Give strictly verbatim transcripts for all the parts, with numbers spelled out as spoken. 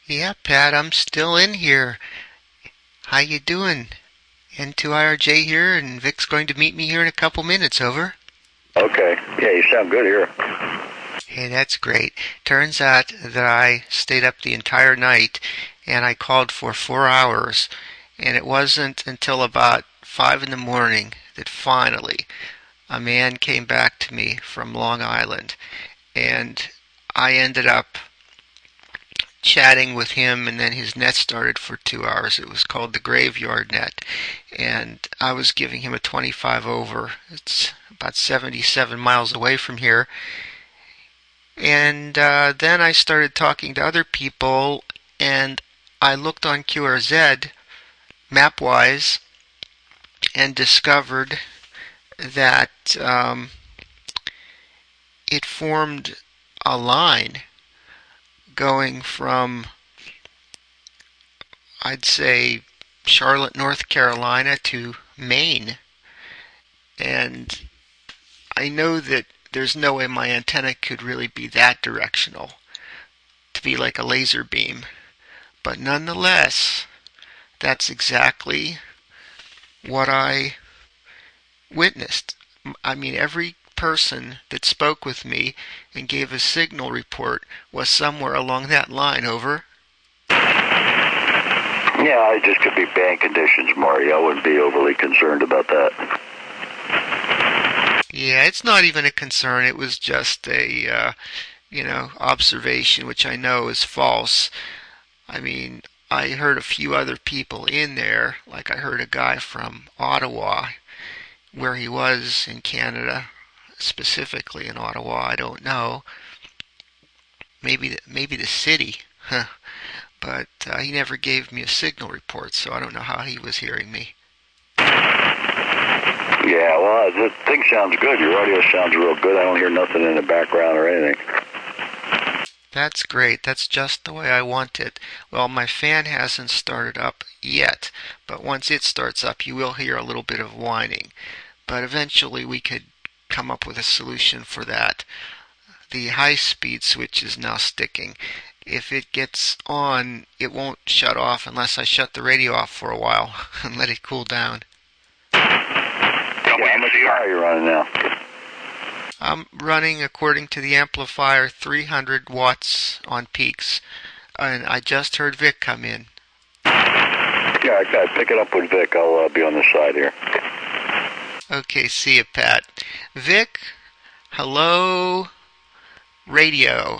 Yeah, Pat, I'm still in here. How you doing? N two I R J here, and Vic's going to meet me here in a couple minutes, over. Okay. Yeah, you sound good here. Hey, that's great. Turns out that I stayed up the entire night, and I called for four hours, and it wasn't until about five in the morning that finally a man came back to me from Long Island, and I ended up chatting with him, and then his net started for two hours. It was called the Graveyard Net, and I was giving him a twenty-five over. It's about seventy-seven miles away from here. And uh, then I started talking to other people, and I looked on Q R Z, MapWise, and discovered that um, it formed a line going from, I'd say, Charlotte, North Carolina to Maine. And I know that there's no way my antenna could really be that directional, to be like a laser beam. But nonetheless, that's exactly what I witnessed. I mean, every person that spoke with me and gave a signal report was somewhere along that line, over. Yeah, it just could be band conditions, Marty. I wouldn't be overly concerned about that. Yeah, it's not even a concern. It was just a, uh, you know, observation, which I know is false. I mean, I heard a few other people in there, like I heard a guy from Ottawa, where he was in Canada, specifically in Ottawa, I don't know. Maybe the, maybe the city, huh. But uh, he never gave me a signal report, so I don't know how he was hearing me. Yeah, well, the thing sounds good. Your audio sounds real good. I don't hear nothing in the background or anything. That's great. That's just the way I want it. Well, my fan hasn't started up yet, but once it starts up, you will hear a little bit of whining. But eventually we could come up with a solution for that. The high-speed switch is now sticking. If it gets on, it won't shut off unless I shut the radio off for a while and let it cool down. Yeah, how much power are you running now? I'm running, according to the amplifier, three hundred watts on peaks, and I just heard Vic come in. Yeah, okay, pick it up with Vic. I'll uh, be on the side here. Okay, see you, Pat. Vic, hello, radio.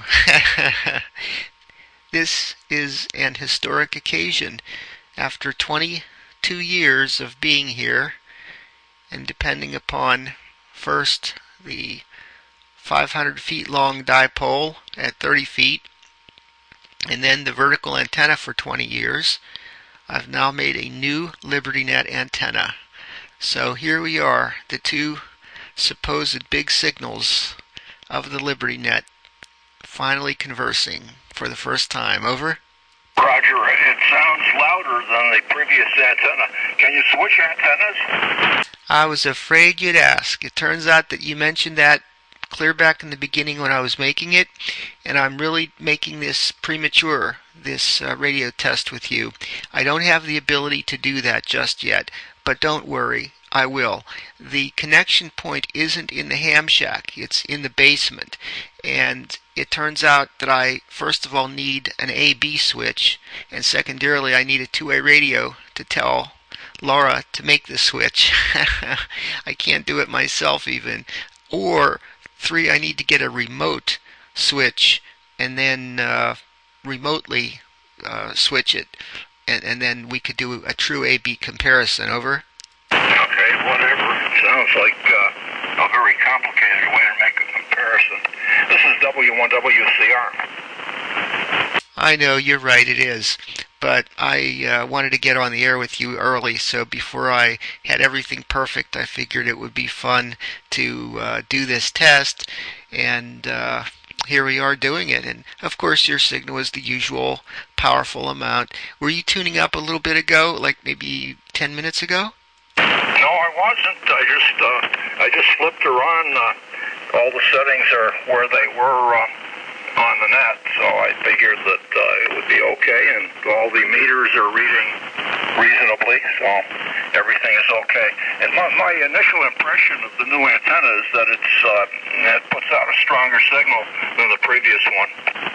This is an historic occasion. After twenty-two years of being here, and depending upon, first, the five hundred feet long dipole at thirty feet, and then the vertical antenna for twenty years, I've now made a new LibertyNet antenna. So here we are, the two supposed big signals of the LibertyNet finally conversing for the first time. Over. Roger, it sounds louder than the previous antenna. Can you switch antennas? I was afraid you'd ask. It turns out that you mentioned that clear back in the beginning when I was making it, and I'm really making this premature, this uh, radio test with you. I don't have the ability to do that just yet, but don't worry, I will. The connection point isn't in the ham shack, it's in the basement, and it turns out that I first of all need an A B switch, and secondarily I need a two-way radio to tell Laura to make the switch. I can't do it myself even. Or three, I need to get a remote switch and then uh, remotely uh, switch it, and, and then we could do a true A B comparison. Over. Okay, whatever. Sounds like uh, a very complicated way to make a comparison. This is W one W C R. I know, you're right, it is. But I uh, wanted to get on the air with you early, so before I had everything perfect, I figured it would be fun to uh, do this test, and uh, here we are doing it. And of course, your signal is the usual powerful amount. Were you tuning up a little bit ago, like maybe ten minutes ago? No, I wasn't. I just, uh, I just flipped her on. Uh, all the settings are where they were uh, on the net, so I figured that uh, it would be okay, and all the meters are reading reasonably, so everything is okay. And my, my initial impression of the new antenna is that it's uh, it puts out a stronger signal than the previous one.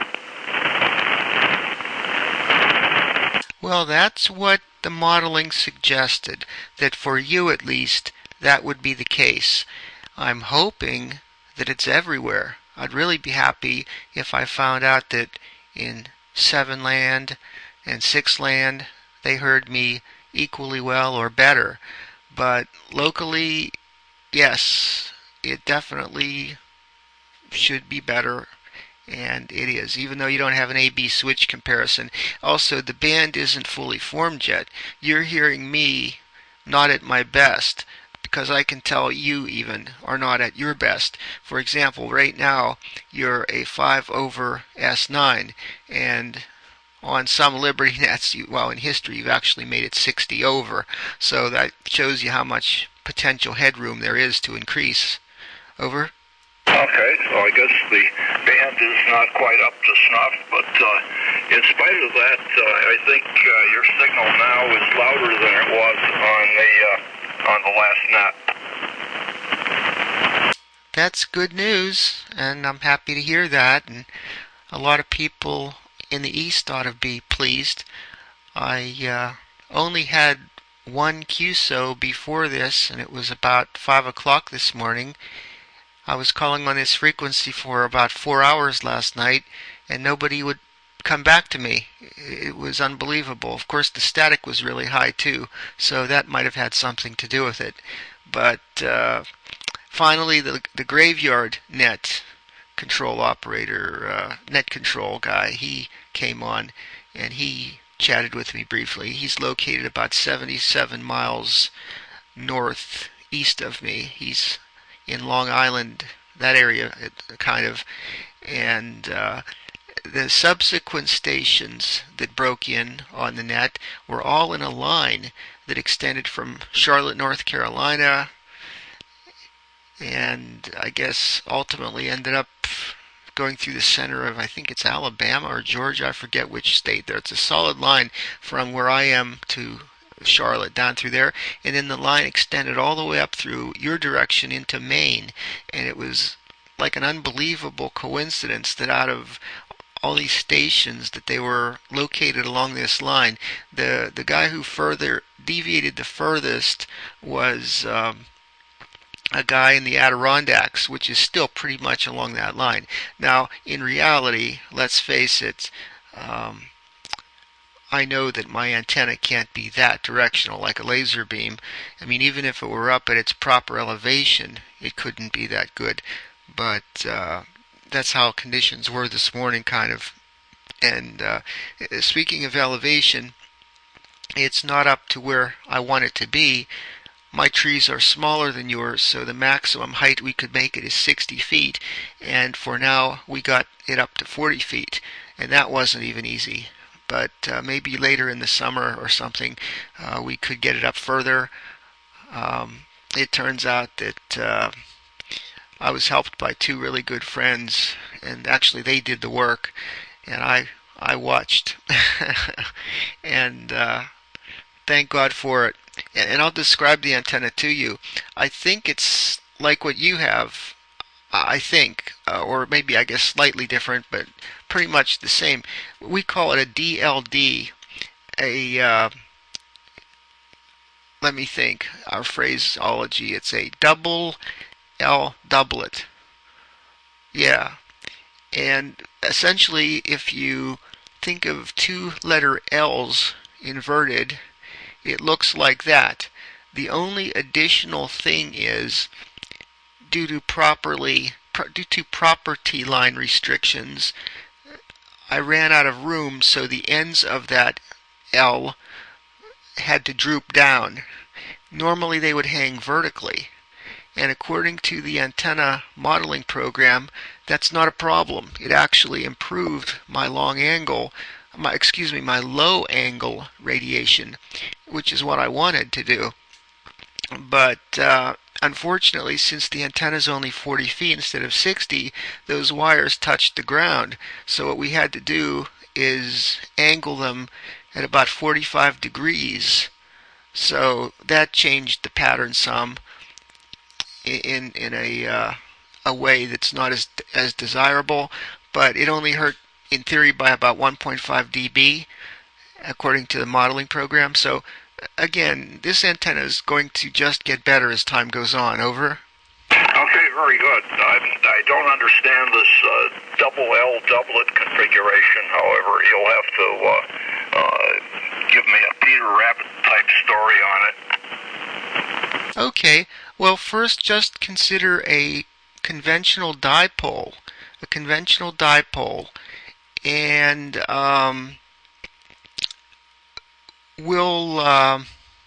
Well, that's what the modeling suggested, that for you at least, that would be the case. I'm hoping that it's everywhere. I'd really be happy if I found out that in seven land and six land they heard me equally well or better. But locally, yes, it definitely should be better. And it is, even though you don't have an A B switch comparison. Also, the band isn't fully formed yet. You're hearing me not at my best, because I can tell you even are not at your best. For example, right now, you're a five over S nine, and on some Liberty Nets, you, well, in history, you've actually made it sixty over. So that shows you how much potential headroom there is to increase. Over? Okay, so I guess the band is not quite up to snuff, but uh, in spite of that, uh, I think uh, your signal now is louder than it was on the uh, on the last net. That's good news, and I'm happy to hear that. And a lot of people in the East ought to be pleased. I uh, only had one Q S O before this, and it was about five o'clock this morning. I was calling on this frequency for about four hours last night, and nobody would come back to me. It was unbelievable. Of course, the static was really high too, so that might have had something to do with it. But uh, finally, the the graveyard net control operator, uh, net control guy, he came on, and he chatted with me briefly. He's located about seventy-seven miles northeast of me. He's in Long Island, that area, kind of, and uh, the subsequent stations that broke in on the net were all in a line that extended from Charlotte, North Carolina, and I guess ultimately ended up going through the center of, I think it's Alabama or Georgia, I forget which state there. It's a solid line from where I am to Charlotte down through there, and then the line extended all the way up through your direction into Maine. And it was like an unbelievable coincidence that out of all these stations that they were located along this line, the the guy who further deviated the furthest was um, a guy in the Adirondacks, which is still pretty much along that line. Now, in reality, let's face it, um, I know that my antenna can't be that directional like a laser beam. I mean, even if it were up at its proper elevation, it couldn't be that good. But uh, that's how conditions were this morning, kind of. And uh, speaking of elevation, it's not up to where I want it to be. My trees are smaller than yours, so the maximum height we could make it is sixty feet. And for now, we got it up to forty feet. And that wasn't even easy. But uh, maybe later in the summer or something, uh, we could get it up further. Um, it turns out that uh, I was helped by two really good friends, and actually they did the work, and I I watched. and uh, thank God for it. And, and I'll describe the antenna to you. I think it's like what you have. I think, uh, or maybe I guess slightly different, but pretty much the same. We call it a D L D, a, uh, let me think, our phraseology, it's a double L doublet. Yeah, and essentially if you think of two letter L's inverted, it looks like that. The only additional thing is, due to properly due to property line restrictions, I ran out of room, so the ends of that L had to droop down. Normally they would hang vertically, and according to the antenna modeling program, that's not a problem. It actually improved my long angle, my excuse me, my low angle radiation, which is what I wanted to do. But uh, unfortunately, since the antenna is only forty feet instead of sixty, those wires touched the ground. So what we had to do is angle them at about forty-five degrees. So that changed the pattern some in in a uh, a way that's not as as desirable, but it only hurt in theory by about one point five d B according to the modeling program. So again, this antenna is going to just get better as time goes on. Over. Okay, very good. I, I don't understand this uh, double L doublet configuration. However, you'll have to uh, uh, give me a Peter Rabbit type story on it. Okay. Well, first, just consider a conventional dipole, a conventional dipole, and um, we'll uh,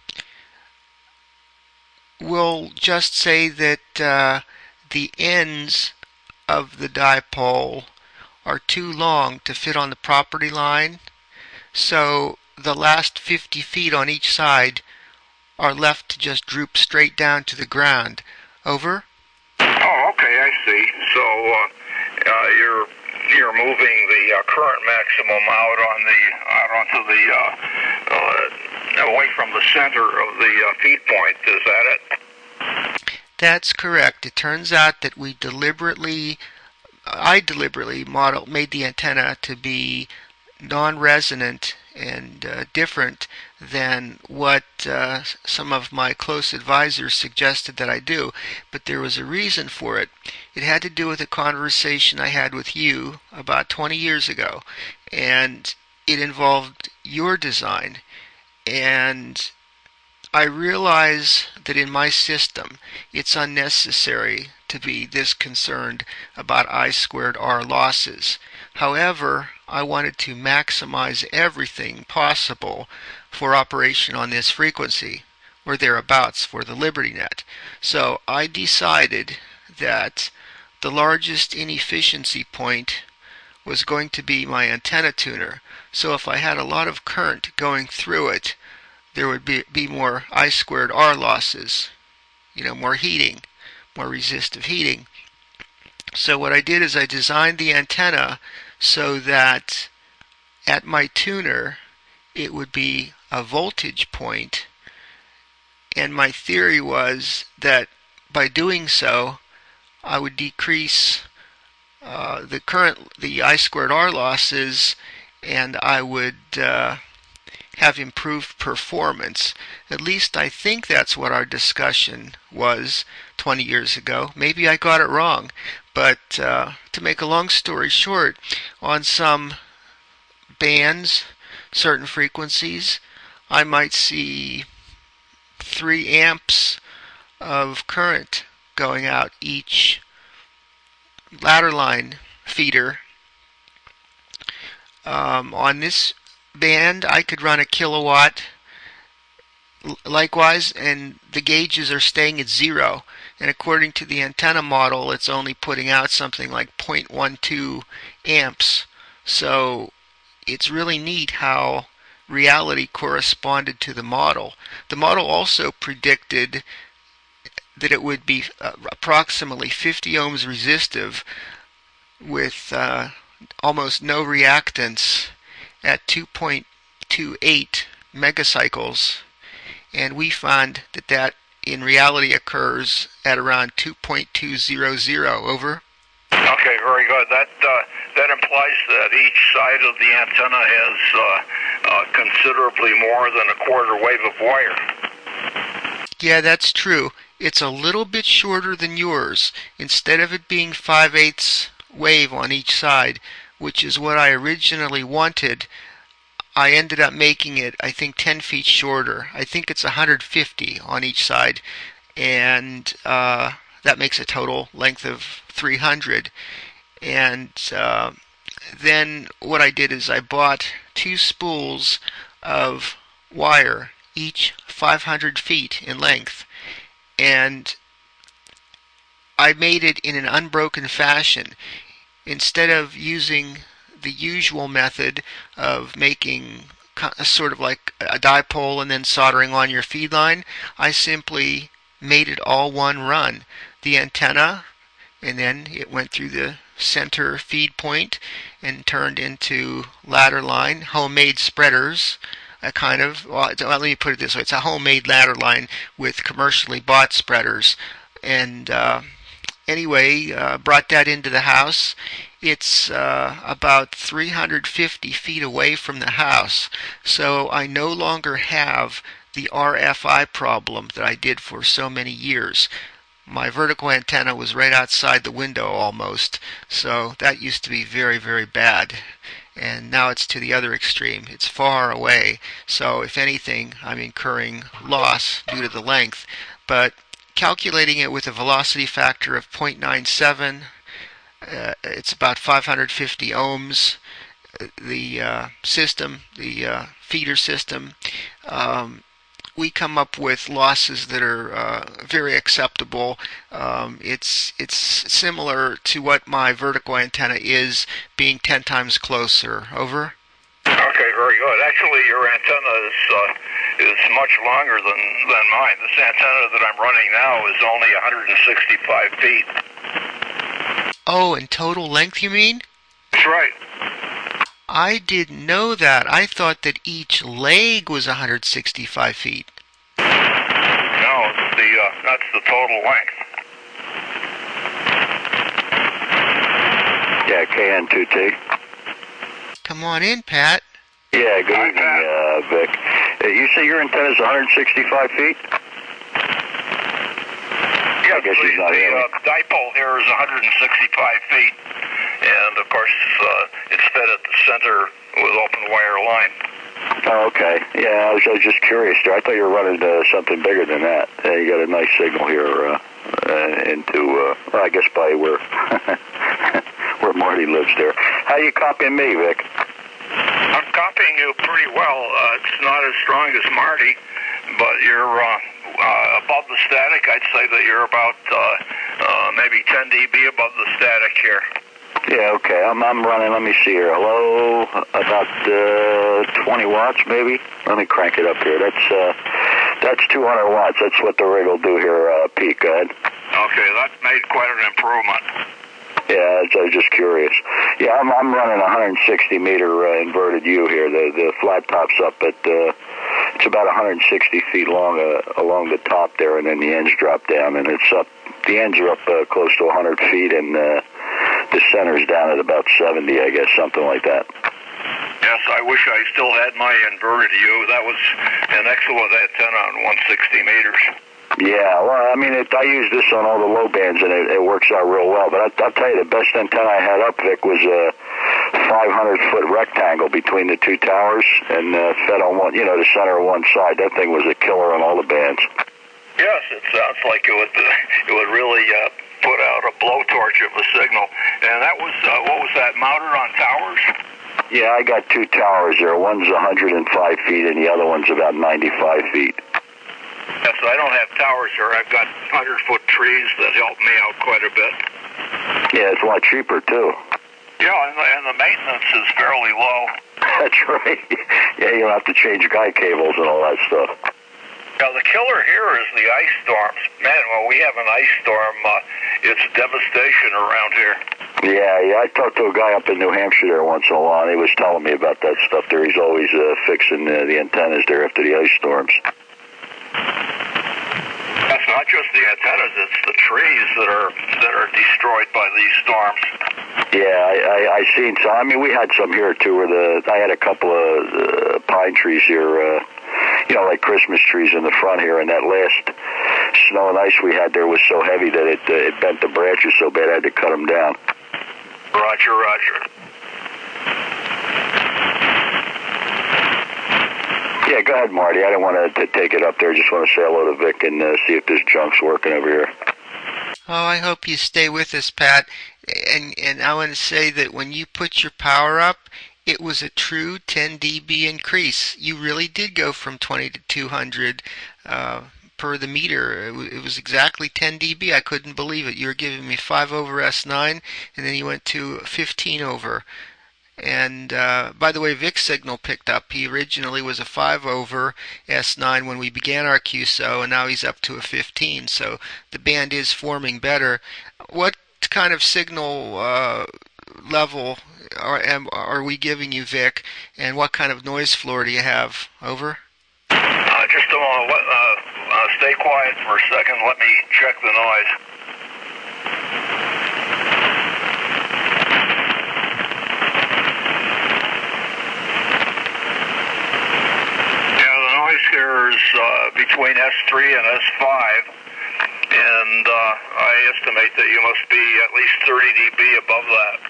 we'll just say that uh, the ends of the dipole are too long to fit on the property line, so the last fifty feet on each side are left to just droop straight down to the ground. Over? Oh, okay, I see. So uh, uh, you're you're moving the uh, current maximum out on the out onto the uh, uh, away from the center of the uh, feed point. Is that it? That's correct. It turns out that we deliberately, I deliberately model made the antenna to be non-resonant and uh, different than what uh, some of my close advisors suggested that I do, but there was a reason for it. It had to do with a conversation I had with you about twenty years ago, and it involved your design, and I realize that in my system it's unnecessary to be this concerned about I squared R losses. However, I wanted to maximize everything possible for operation on this frequency, or thereabouts, for the LibertyNet. So I decided that the largest inefficiency point was going to be my antenna tuner. So if I had a lot of current going through it, there would be, be more I squared R losses, you know, more heating, more resistive heating. So what I did is I designed the antenna so that at my tuner it would be a voltage point, and my theory was that by doing so I would decrease uh, the current, the I squared R losses, and I would uh, have improved performance. At least I think that's what our discussion was twenty years ago. Maybe I got it wrong, but uh, to make a long story short, on some bands, certain frequencies, I might see three amps of current going out each ladder line feeder. Um, on this band, I could run a kilowatt likewise, and the gauges are staying at zero, and according to the antenna model it's only putting out something like zero point one two amps. So it's really neat how reality corresponded to the model. The model also predicted that it would be uh, approximately fifty ohms resistive with uh, almost no reactance at two point two eight megacycles, and we found that that in reality occurs at around two point two zero zero. Over. Okay, very good. That uh, that implies that each side of the antenna has uh, uh, considerably more than a quarter wave of wire. Yeah, that's true. It's a little bit shorter than yours. Instead of it being five eighths wave on each side, which is what I originally wanted, I ended up making it, I think, ten feet shorter. I think it's one hundred fifty on each side, and uh, that makes a total length of three hundred. And uh, then what I did is I bought two spools of wire, each five hundred feet in length, and I made it in an unbroken fashion. Instead of using the usual method of making sort of like a dipole and then soldering on your feed line, I simply made it all one run. The antenna, and then it went through the center feed point and turned into ladder line, homemade spreaders, a kind of, well, let me put it this way, it's a homemade ladder line with commercially bought spreaders. And uh, anyway, uh, brought that into the house. It's uh, about three hundred fifty feet away from the house, so I no longer have the R F I problem that I did for so many years. My vertical antenna was right outside the window almost, so that used to be very, very bad. And now it's to the other extreme. It's far away, so if anything, I'm incurring loss due to the length. But calculating it with a velocity factor of zero point nine seven, uh, it's about five hundred fifty ohms. The uh, system, the uh, feeder system, um, we come up with losses that are uh, very acceptable. Um, it's it's similar to what my vertical antenna is, being ten times closer. Over. Okay, very good. Actually, your antenna is uh, is much longer than than mine. This antenna that I'm running now is only one hundred sixty-five feet. Oh, in total length, you mean? That's right. I didn't know that. I thought that each leg was one hundred sixty-five feet. No, the uh, that's the total length. Yeah, K N two T. Come on in, Pat. Yeah, good Hi, evening, Pat. uh, Vic. Uh, you say your antenna is one hundred sixty-five feet? Yeah, I guess the, he's not the hearing. uh, dipole here is one hundred sixty-five feet, and of course uh, it's fed at the center with open wire line. Oh, okay. Yeah, I was, I was just curious there. I thought you were running uh, something bigger than that. Uh, you got a nice signal here uh, uh, into, uh, well, I guess by where where Marty lives there. How you copying me, Vic? I'm copying you pretty well. Uh, it's not as strong as Marty, but you're uh, uh, above the static. I'd say that you're about uh, uh, maybe ten decibels above the static here. Yeah, okay. I'm I'm running. Let me see here. Hello, about uh, twenty watts, maybe. Let me crank it up here. That's uh, that's two hundred watts. That's what the rig will do here. Uh, Pete, go ahead. Okay, that made quite an improvement. Yeah, I was just curious. Yeah, I'm I'm running a one hundred sixty meter uh, inverted U here. The the flat top's up at uh, it's about one hundred sixty feet long uh, along the top there, and then the ends drop down, and it's up. The ends are up uh, close to one hundred feet, and uh, the center's down at about seventy, I guess, something like that. Yes, I wish I still had my inverted U. That was an excellent antenna on one hundred sixty meters. Yeah, well, I mean, it, I use this on all the low bands, and it, it works out real well. But I, I'll tell you, the best antenna I had up, Vic, was a five hundred foot rectangle between the two towers, and uh, fed on one, you know, the center of one side. That thing was a killer on all the bands. Yes, it sounds like it would it would really uh, put out a blowtorch of a signal. And that was uh, what was that, mounted on towers? Yeah, I got two towers there. One's one hundred five feet, and the other one's about ninety-five feet. Yes, I don't have towers here. I've got hundred foot trees that help me out quite a bit. Yeah, it's a lot cheaper too. Yeah, and the, and the maintenance is fairly low. That's right. Yeah, you don't have to change guy cables and all that stuff. Now, the killer here is the ice storms. Man, when we have an ice storm, uh, it's devastation around here. Yeah, yeah. I talked to a guy up in New Hampshire there once in a while, and he was telling me about that stuff there. He's always uh, fixing uh, the antennas there after the ice storms. That's not just the antennas; it's the trees that are that are destroyed by these storms. Yeah, I, I, I seen some. I mean, we had some here too. Where the I had a couple of uh, pine trees here, uh, you know, like Christmas trees in the front here. And that last snow and ice we had there was so heavy that it uh, it bent the branches so bad I had to cut them down. Roger, Roger. Yeah, go ahead, Marty. I didn't want to take it up there. Just want to say hello to Vic and uh, see if this junk's working over here. Oh, I hope you stay with us, Pat. And and I want to say that when you put your power up, it was a true ten decibel increase. You really did go from twenty to two hundred uh, per the meter. It, w- it was exactly ten decibel. I couldn't believe it. You were giving me five over S nine, and then you went to fifteen over. And uh, by the way, Vic's signal picked up. He originally was a five over S nine when we began our Q S O, and now he's up to a fifteen. So the band is forming better. What kind of signal uh, level are, am, are we giving you, Vic? And what kind of noise floor do you have? Over? Uh, just a moment. Let, uh, uh, stay quiet for a second. Let me check the noise. Here is uh, between S three and S five, and uh, I estimate that you must be at least thirty decibels above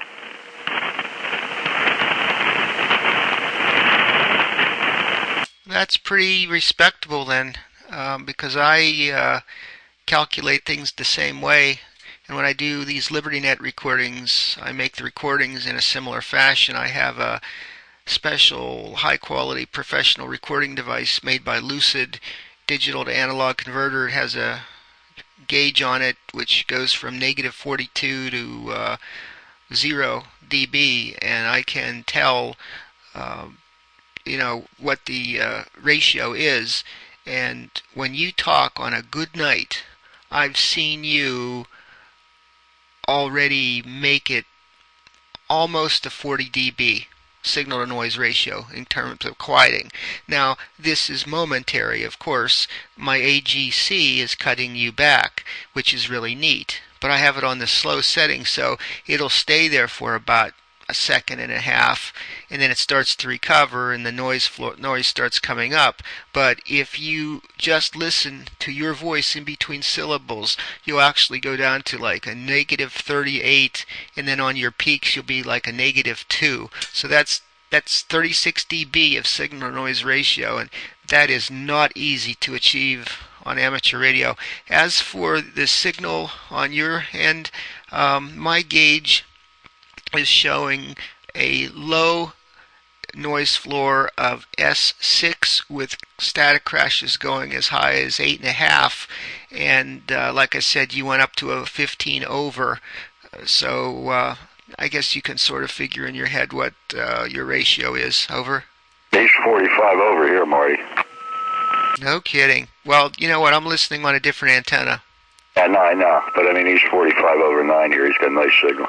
that. That's pretty respectable then, um, because I uh, calculate things the same way. And when I do these LibertyNet recordings, I make the recordings in a similar fashion. I have a special high-quality professional recording device made by Lucid, digital to analog converter. It has a gauge on it which goes from negative forty-two to uh, zero decibels, and I can tell uh, you know what the uh, ratio is. And when you talk on a good night, I've seen you already make it almost a forty decibel signal to noise ratio in terms of quieting. Now, this is momentary, of course. My A G C is cutting you back, which is really neat, but I have it on the slow setting, so it'll stay there for about a second and a half, and then it starts to recover and the noise floor, noise starts coming up. But if you just listen to your voice in between syllables, you'll actually go down to like a negative thirty-eight, and then on your peaks you'll be like a negative two. So that's that's thirty-six decibels of signal to noise ratio, and that is not easy to achieve on amateur radio. As for the signal on your end, um, my gauge is showing a low noise floor of S six with static crashes going as high as eight and a half, and uh, like I said, you went up to a fifteen over. So uh, I guess you can sort of figure in your head what uh, your ratio is. Over. He's forty-five over here, Marty. No kidding. Well, you know what? I'm listening on a different antenna. Yeah, no, I know, but I mean he's forty-five over nine here. He's got a nice signal.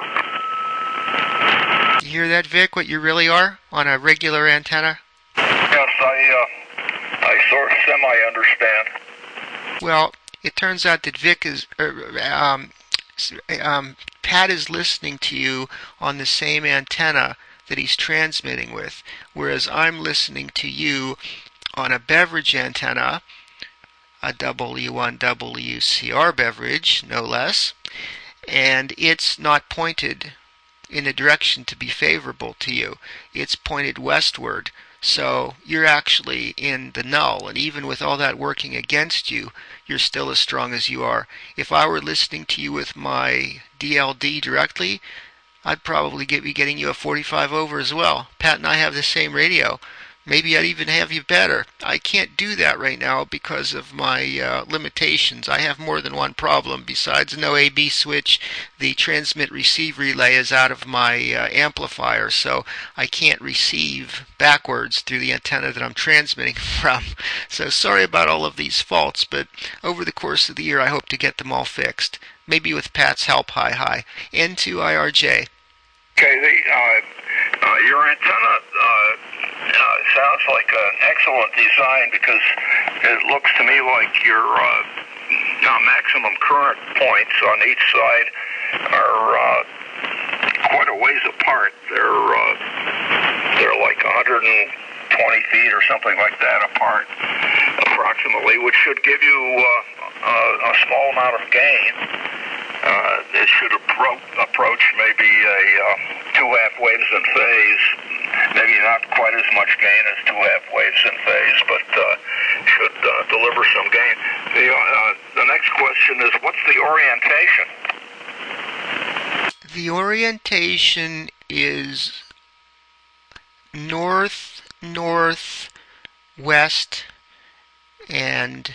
You hear that, Vic, what you really are on a regular antenna? Yes, I, uh, I sort of semi-understand. Well, it turns out that Vic is, er, um, um, Pat is listening to you on the same antenna that he's transmitting with, whereas I'm listening to you on a beverage antenna, a W one W C R beverage, no less, and it's not pointed in a direction to be favorable to you. It's pointed westward, so you're actually in the null, and even with all that working against you, you're still as strong as you are. If I were listening to you with my D L D directly, I'd probably get, be getting you a forty-five over as well. Pat and I have the same radio. Maybe I'd even have you better. I can't do that right now because of my uh, limitations. I have more than one problem. Besides no A B switch, the transmit-receive relay is out of my uh, amplifier, so I can't receive backwards through the antenna that I'm transmitting from. So sorry about all of these faults, but over the course of the year I hope to get them all fixed. Maybe with Pat's help, hi hi. N two I R J. Okay, the, uh, uh, your antenna uh, uh, sounds like an excellent design because it looks to me like your uh, uh, maximum current points on each side are uh, quite a ways apart. They're uh, they're like one hundred twenty feet or something like that apart, approximately, which should give you uh, a, a small amount of gain. Uh, it should appro- approach maybe a uh, two half waves in phase, maybe not quite as much gain as two half waves in phase, but uh, should uh, deliver some gain. The, uh, the next question is, what's the orientation? The orientation is north, north, west, and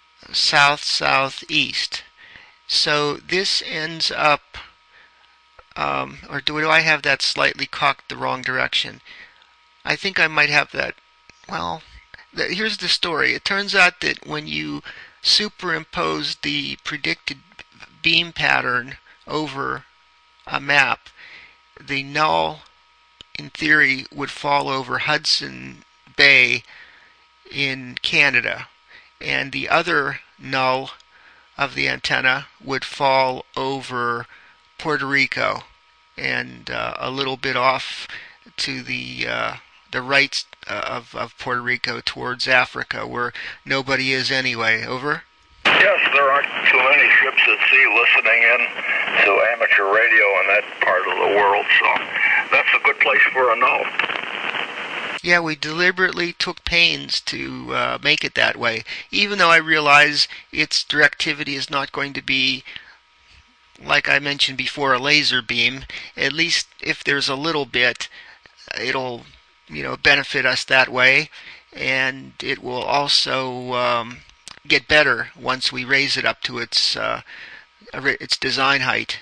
south, southeast. So this ends up Um, or do I have that slightly cocked the wrong direction? I think I might have that. Well, th- here's the story. It turns out that when you superimpose the predicted beam pattern over a map, the null, in theory, would fall over Hudson Bay in Canada, and the other null of the antenna would fall over Puerto Rico and uh, a little bit off to the uh, the right of, of Puerto Rico towards Africa, where nobody is anyway. Over? Yes, there aren't too many ships at sea listening in to amateur radio in that part of the world, so that's a good place for a null. Yeah, we deliberately took pains to uh, make it that way, even though I realize its directivity is not going to be, like I mentioned before, a laser beam. At least if there's a little bit, it'll, you know, benefit us that way, and it will also um, get better once we raise it up to its uh, its design height.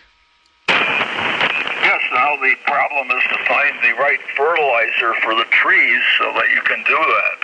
Yes, now the problem is to find the right fertilizer for the trees so that you can do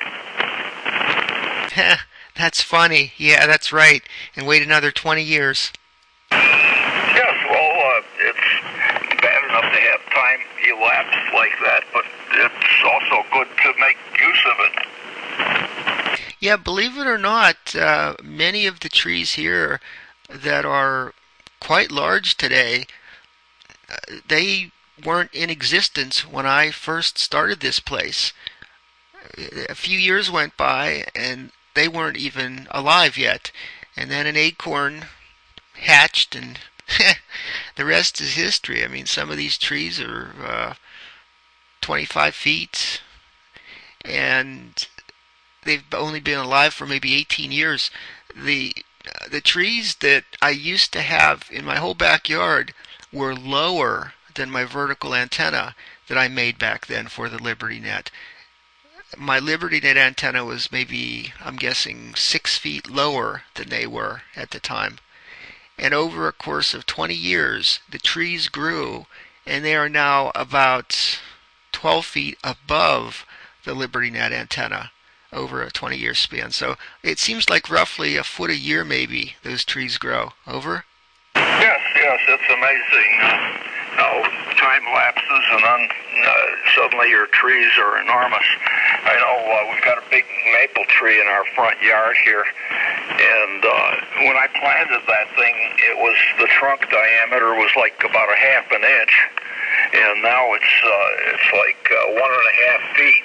that. That's funny. Yeah, that's right. And wait another twenty years. Yes, well, uh, it's bad enough to have time elapse like that, but it's also good to make use of it. Yeah, believe it or not, uh, many of the trees here that are quite large today, uh, they weren't in existence when I first started this place. A few years went by and they weren't even alive yet. And then an acorn hatched and the rest is history. I mean, some of these trees are uh, twenty-five feet and they've only been alive for maybe eighteen years. The uh, the trees that I used to have in my whole backyard were lower than my vertical antenna that I made back then for the LibertyNet. My LibertyNet antenna was maybe, I'm guessing, six feet lower than they were at the time. And over a course of twenty years, the trees grew, and they are now about twelve feet above the LibertyNet antenna over a twenty-year span. So it seems like roughly a foot a year, maybe, those trees grow. Over? Yes, yes, it's amazing uh, how time lapses and then uh, suddenly your trees are enormous. I know uh, we've got a big maple tree in our front yard here, and uh, when I planted that thing, it was, the trunk diameter was like about a half an inch, and now it's uh, it's like uh, one and a half feet.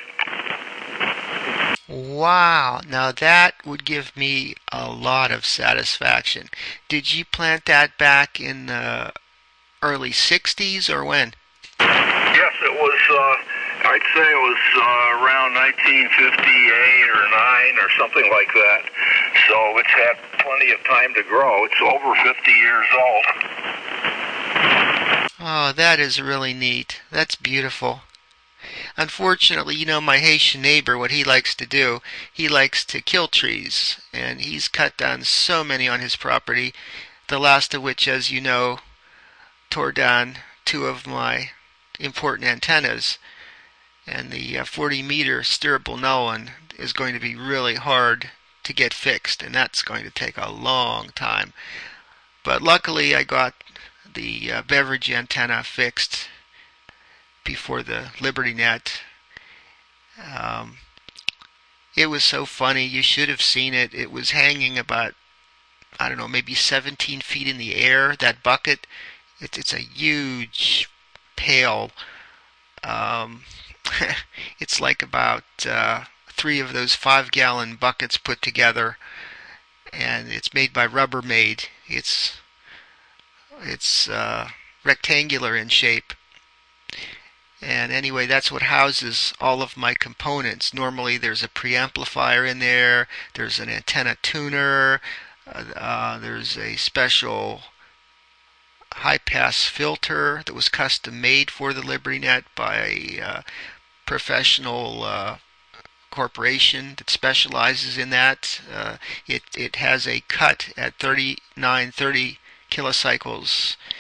Wow, now that would give me a lot of satisfaction. Did you plant that back in the early sixties or when? Yes, it was, uh, I'd say it was uh, around nineteen fifty-eight or nine or something like that. So it's had plenty of time to grow. It's over fifty years old. Oh, that is really neat. That's beautiful. Unfortunately, you know, my Haitian neighbor, what he likes to do, he likes to kill trees, and he's cut down so many on his property, the last of which, as you know, tore down two of my important antennas, and the uh, forty meter steerable null one is going to be really hard to get fixed, and that's going to take a long time. But luckily, I got the uh, beverage antenna fixed before the LibertyNet. Um, it was so funny. You should have seen it. It was hanging about, I don't know, maybe seventeen feet in the air, that bucket. It, it's a huge pail. Um, it's like about uh, three of those five-gallon buckets put together, and it's made by Rubbermaid. It's, it's uh, rectangular in shape. And anyway, that's what houses all of my components. Normally there's a preamplifier in there, there's an antenna tuner, uh, uh, there's a special high-pass filter that was custom made for the LibertyNet by a uh, professional uh, corporation that specializes in that. Uh, it, it has a cut at thirty-nine thirty kilocycles,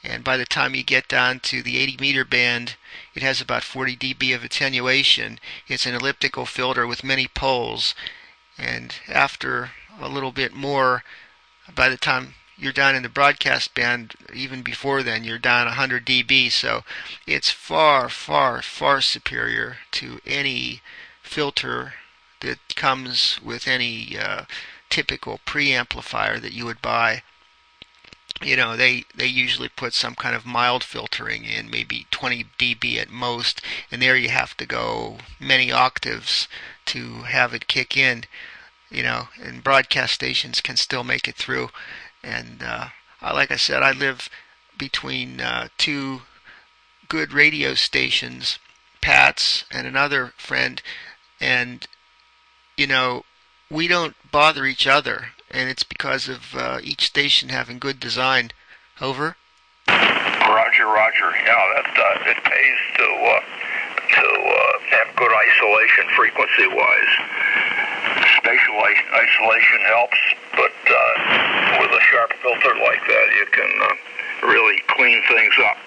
and by the time you get down to the eighty meter band, it has about forty decibels of attenuation. It's an elliptical filter with many poles, and after a little bit more, by the time you're down in the broadcast band, even before then, you're down one hundred decibels, so it's far, far, far superior to any filter that comes with any uh, typical preamplifier that you would buy. You know, they, they usually put some kind of mild filtering in, maybe twenty decibels at most, and there you have to go many octaves to have it kick in, you know, and broadcast stations can still make it through. And uh, like I said, I live between uh, two good radio stations, Pat's and another friend, and, you know, we don't bother each other, and it's because of uh, each station having good design. Over. Roger, Roger. Yeah, that uh, it pays to uh, to uh, have good isolation frequency-wise. Spatial is- isolation helps, but uh, with a sharp filter like that, you can uh, really clean things up.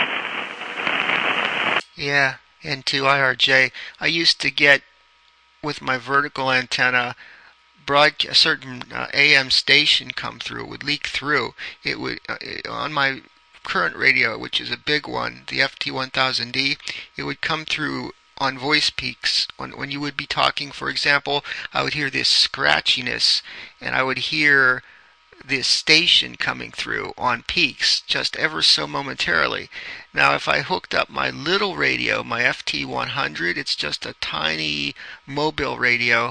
Yeah, and to I R J, I used to get with my vertical antenna, broadcast, a certain uh, A M station come through. It would leak through. It would uh, on my current radio, which is a big one, the F T one thousand D. It would come through on voice peaks. When when you would be talking, for example, I would hear this scratchiness, and I would hear this station coming through on peaks just ever so momentarily. Now if I hooked up my little radio, my F T one hundred, it's just a tiny mobile radio,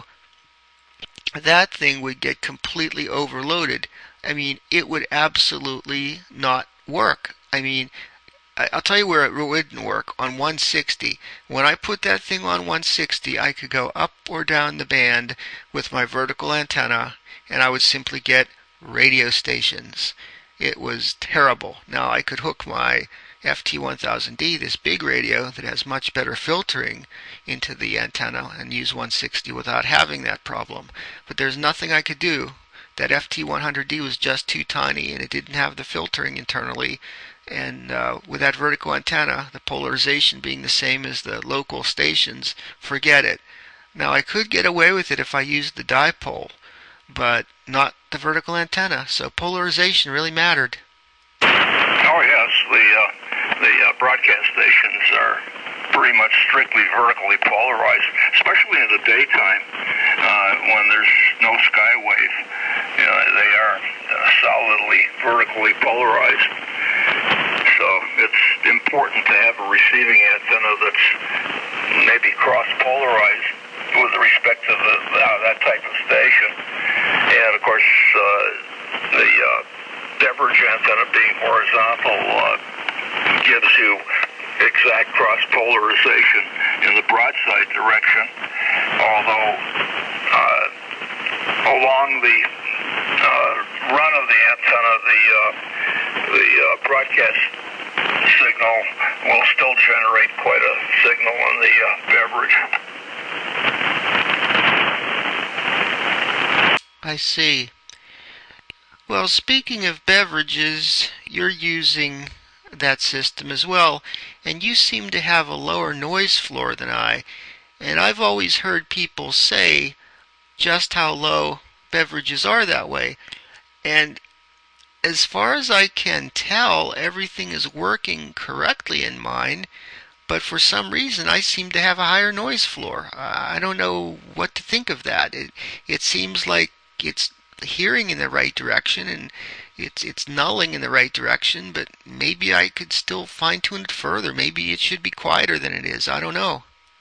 that thing would get completely overloaded. I mean, it would absolutely not work. I mean, I'll tell you where it wouldn't work, on one sixty. When I put that thing on one sixty, I could go up or down the band with my vertical antenna, and I would simply get radio stations. It was terrible. Now I could hook my F T one thousand D, this big radio that has much better filtering, into the antenna and use one sixty without having that problem. But there's nothing I could do. That F T one hundred D was just too tiny, and it didn't have the filtering internally. And uh, with that vertical antenna, the polarization being the same as the local stations, forget it. Now I could get away with it if I used the dipole, but not the vertical antenna, so polarization really mattered. Oh yes, the uh, the uh, broadcast stations are pretty much strictly vertically polarized, especially in the daytime uh, when there's no skywave. You know, they are uh, solidly vertically polarized. So it's important to have a receiving antenna that's maybe cross-polarized with respect to the, uh, that type of station. And of course, uh, the uh, Beveridge antenna being horizontal uh, gives you exact cross-polarization in the broadside direction, although uh, along the uh, run of the antenna, the, uh, the uh, broadcast signal will still generate quite a signal on the uh, Beveridge. I see. Well, speaking of beverages, you're using that system as well, and you seem to have a lower noise floor than I, and I've always heard people say just how low beverages are that way, and as far as I can tell, everything is working correctly in mine, but for some reason I seem to have a higher noise floor. I don't know what to think of that. It, it seems like it's hearing in the right direction, and it's it's nulling in the right direction, but maybe I could still fine-tune it further. Maybe it should be quieter than it is. I don't know.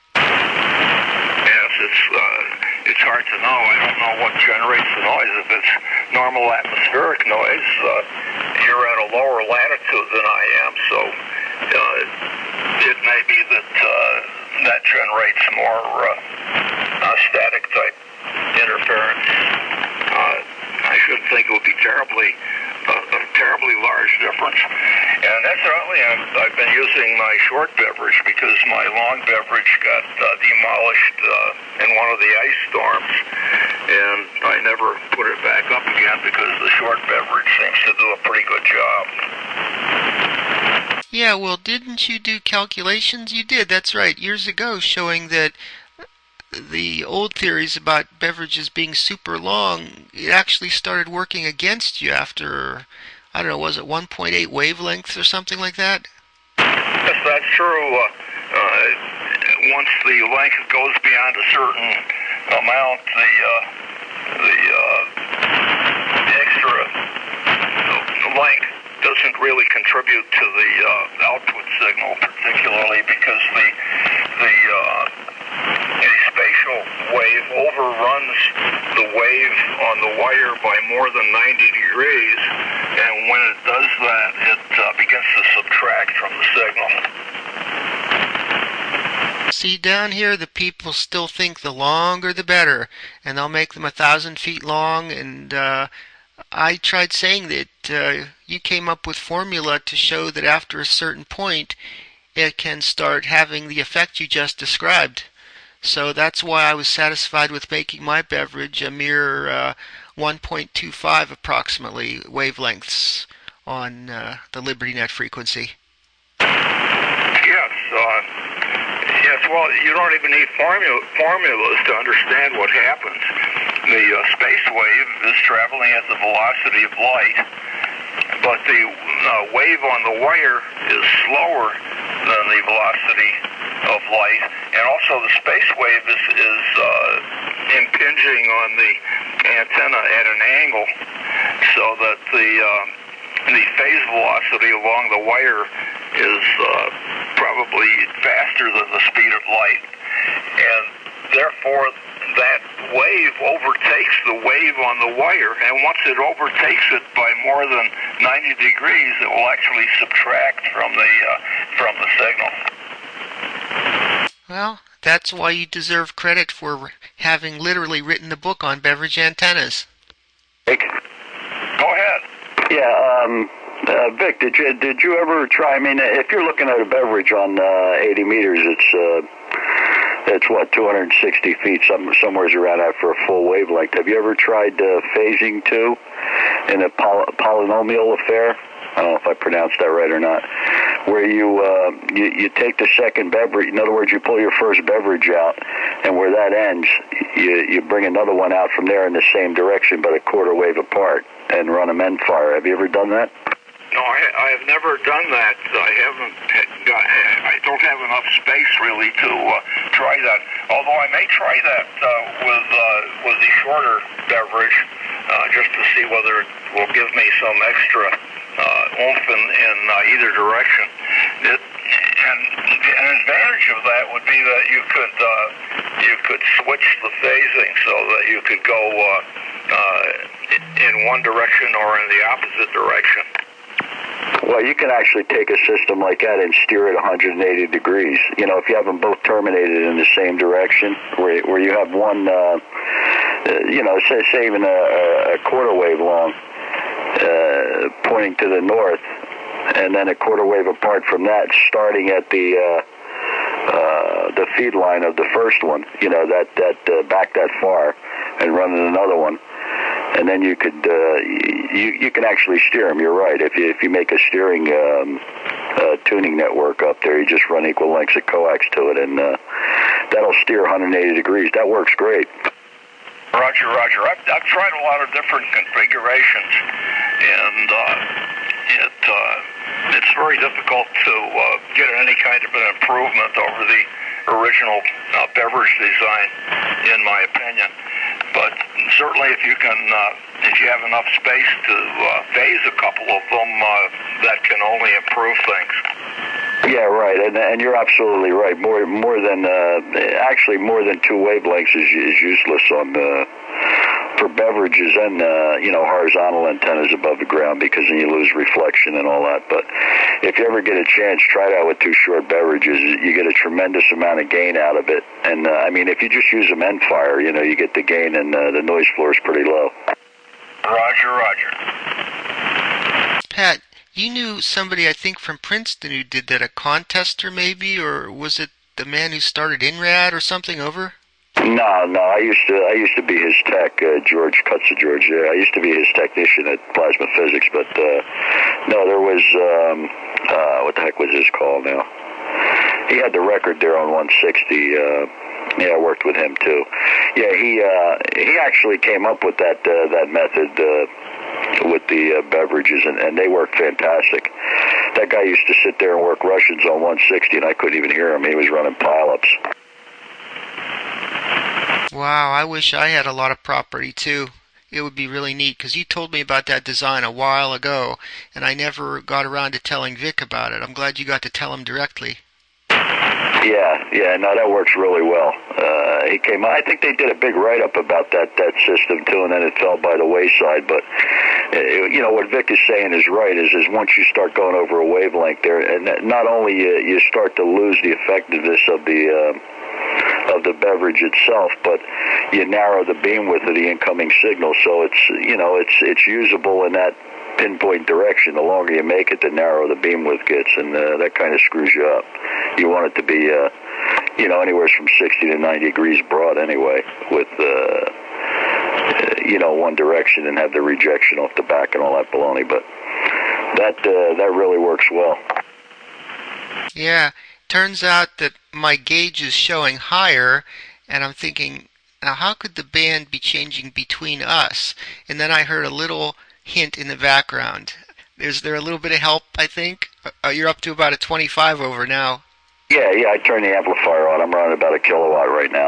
Yes, it's uh, it's hard to know. I don't know what generates the noise. If it's normal atmospheric noise, uh, you're at a lower latitude than I am, so uh, it may be that uh, that generates more uh, uh, static type interference. Uh, I shouldn't think it would be terribly, uh, a terribly large difference. And incidentally, I'm, I've been using my short beverage because my long beverage got uh, demolished uh, in one of the ice storms, and I never put it back up again because the short beverage seems to do a pretty good job. Yeah, well, didn't you do calculations? You did, that's right, years ago, showing that the old theories about beverages being super long, it actually started working against you after, I don't know, was it one point eight wavelengths or something like that? Yes, that's true. Uh, uh, once the length goes beyond a certain amount, the uh, the, uh, the extra length doesn't really contribute to the uh, output signal, particularly because the the uh, a spatial wave overruns the wave on the wire by more than ninety degrees, and when it does that, it uh, begins to subtract from the signal. See, down here the people still think the longer the better, and they'll make them a thousand feet long, and uh, I tried saying that uh, you came up with formula to show that after a certain point it can start having the effect you just described. So that's why I was satisfied with making my beverage a mere uh, one point two five approximately wavelengths on uh, the LibertyNet frequency. Yes, uh, yes. Well, you don't even need formula, formulas to understand what happens. The uh, space wave is traveling at the velocity of light, but the uh, wave on the wire is slower than the velocity of light, and also the space wave is, is uh, impinging on the antenna at an angle, so that the uh, the phase velocity along the wire is uh, probably faster than the speed of light, and therefore that wave overtakes the wave on the wire, and once it overtakes it by more than ninety degrees, it will actually subtract from the uh, from the signal. Well, that's why you deserve credit for having literally written the book on beverage antennas. Vic? Go ahead. Yeah, um, uh, Vic, did you did you ever try? I mean, if you're looking at a beverage on uh, eighty meters, it's uh, it's what two hundred sixty feet, some somewhere's around that for a full wavelength. Have you ever tried uh, phasing too in a poly- polynomial affair? I don't know if I pronounced that right or not. Where you, uh, you you take the second beverage, in other words, you pull your first beverage out, and where that ends, you you bring another one out from there in the same direction, but a quarter wave apart, and run them end fire. Have you ever done that? No, I, I have never done that. I haven't got, I don't have enough space really to uh, try that. Although I may try that uh, with uh, with the shorter beverage, uh, just to see whether it will give me some extra uh, oomph in, in uh, either direction. It, and an advantage of that would be that you could uh, you could switch the phasing so that you could go uh, uh, in one direction or in the opposite direction. Well, you can actually take a system like that and steer it one hundred eighty degrees. You know, if you have them both terminated in the same direction, where where you have one, uh, you know, say, say even a, a quarter wave long, uh, pointing to the north, and then a quarter wave apart from that, starting at the uh, uh, the feed line of the first one. You know, that that uh, back that far, and running another one. And then you could uh, you you can actually steer them. You're right. If you if you make a steering um, uh, tuning network up there, you just run equal lengths of coax to it, and uh, that'll steer one hundred eighty degrees. That works great. Roger, Roger. I've, I've tried a lot of different configurations, and uh, it uh, it's very difficult to uh, get any kind of an improvement over the original uh, beverage design, in my opinion. But certainly, if you can, uh, if you have enough space to uh, phase a couple of them, uh, that can only improve things. Yeah, right, and and you're absolutely right. More more than uh, actually more than two wavelengths is is useless on uh, for beverages and uh, you know horizontal antennas above the ground, because then you lose reflection and all that. But if you ever get a chance, try it out with two short beverages. You get a tremendous amount of gain out of it. And uh, I mean, if you just use them end fire, you know, you get the gain, and uh, the noise floor is pretty low. Roger, Roger. Pat, you knew somebody, I think, from Princeton who did that, a contester maybe, or was it the man who started INRAD or something, over? No, no. I used to. I used to be his tech, uh, George Cutsa George. Uh, I used to be his technician at Plasma Physics, but uh, no, there was um, uh, what the heck was his call now? He had the record there on one sixty. Uh, yeah, I worked with him too. Yeah, he uh, he actually came up with that uh, that method uh, with the uh, beverages, and, and they worked fantastic. That guy used to sit there and work Russians on one sixty, and I couldn't even hear him. He was running pileups. Wow, I wish I had a lot of property too. It would be really neat, because you told me about that design a while ago, and I never got around to telling Vic about it. I'm glad you got to tell him directly. Yeah, yeah, no, that works really well. Uh, he came, I think they did a big write-up about that, that system too, and then it fell by the wayside, but, uh, you know, what Vic is saying is right, is, is once you start going over a wavelength there, and not only you, you start to lose the effectiveness of the, uh, of the beverage itself, but you narrow the beam width of the incoming signal, so it's, you know, it's it's usable in that pinpoint direction. The longer you make it, the narrower the beam width gets, and uh, that kind of screws you up. You want it to be, uh, you know, anywhere from sixty to ninety degrees broad anyway, with, uh, you know, one direction, and have the rejection off the back and all that baloney, but that, uh, that really works well. Yeah. Turns out that my gauge is showing higher, and I'm thinking, now how could the band be changing between us? And then I heard a little hint in the background. Is there a little bit of help, I think? Uh, you're up to about a twenty-five over now. Yeah, yeah, I turned the amplifier on. I'm running about a kilowatt right now.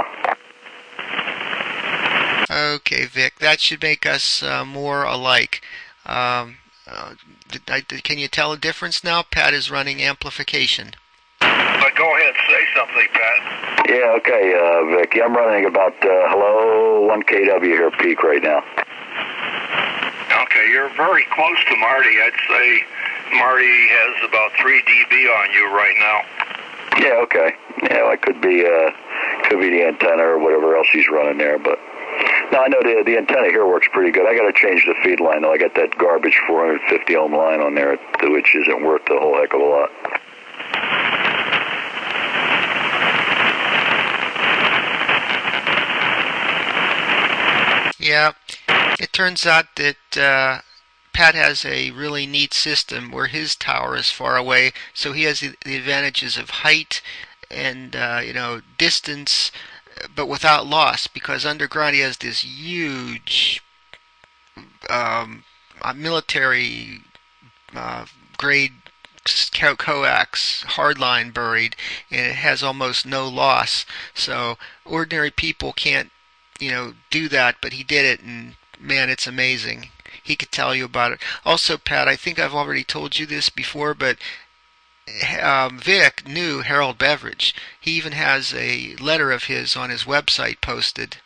Okay, Vic, that should make us uh, more alike. Um, uh, did I, can you tell a difference now? Pat is running amplification. But go ahead, say something, Pat. Yeah, okay, uh, Vic. Yeah, I'm running about, uh, hello, one K W here at peak right now. Okay, you're very close to Marty. I'd say Marty has about three D B on you right now. Yeah, okay. Yeah, I could be, uh, could be the antenna or whatever else he's running there, but no, I know the the antenna here works pretty good. I got to change the feed line though. I got that garbage four hundred fifty ohm line on there, which isn't worth a whole heck of a lot. Yeah, it turns out that uh, Pat has a really neat system where his tower is far away, so he has the, the advantages of height and uh, you know, distance, but without loss, because underground he has this huge um, military uh, grade co coax hardline buried, and it has almost no loss. So ordinary people can't, you know, do that, but he did it, and man, it's amazing. He could tell you about it. Also, Pat, I think I've already told you this before, but um, Vic knew Harold Beveridge. He even has a letter of his on his website posted.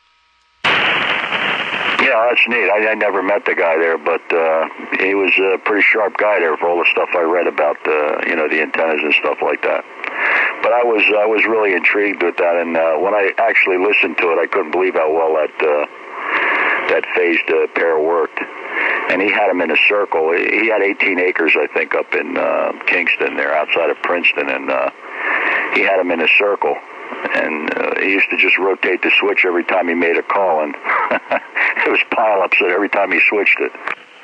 Yeah, that's neat. I, I never met the guy there, but uh, he was a pretty sharp guy there for all the stuff I read about, uh, you know, the antennas and stuff like that. But I was I was really intrigued with that, and uh, when I actually listened to it, I couldn't believe how well that uh, that phased uh, pair worked. And he had them in a circle. He had eighteen acres, I think, up in uh, Kingston there, outside of Princeton, and uh, he had them in a circle. And uh, he used to just rotate the switch every time he made a call, and it was pile-ups every time he switched it.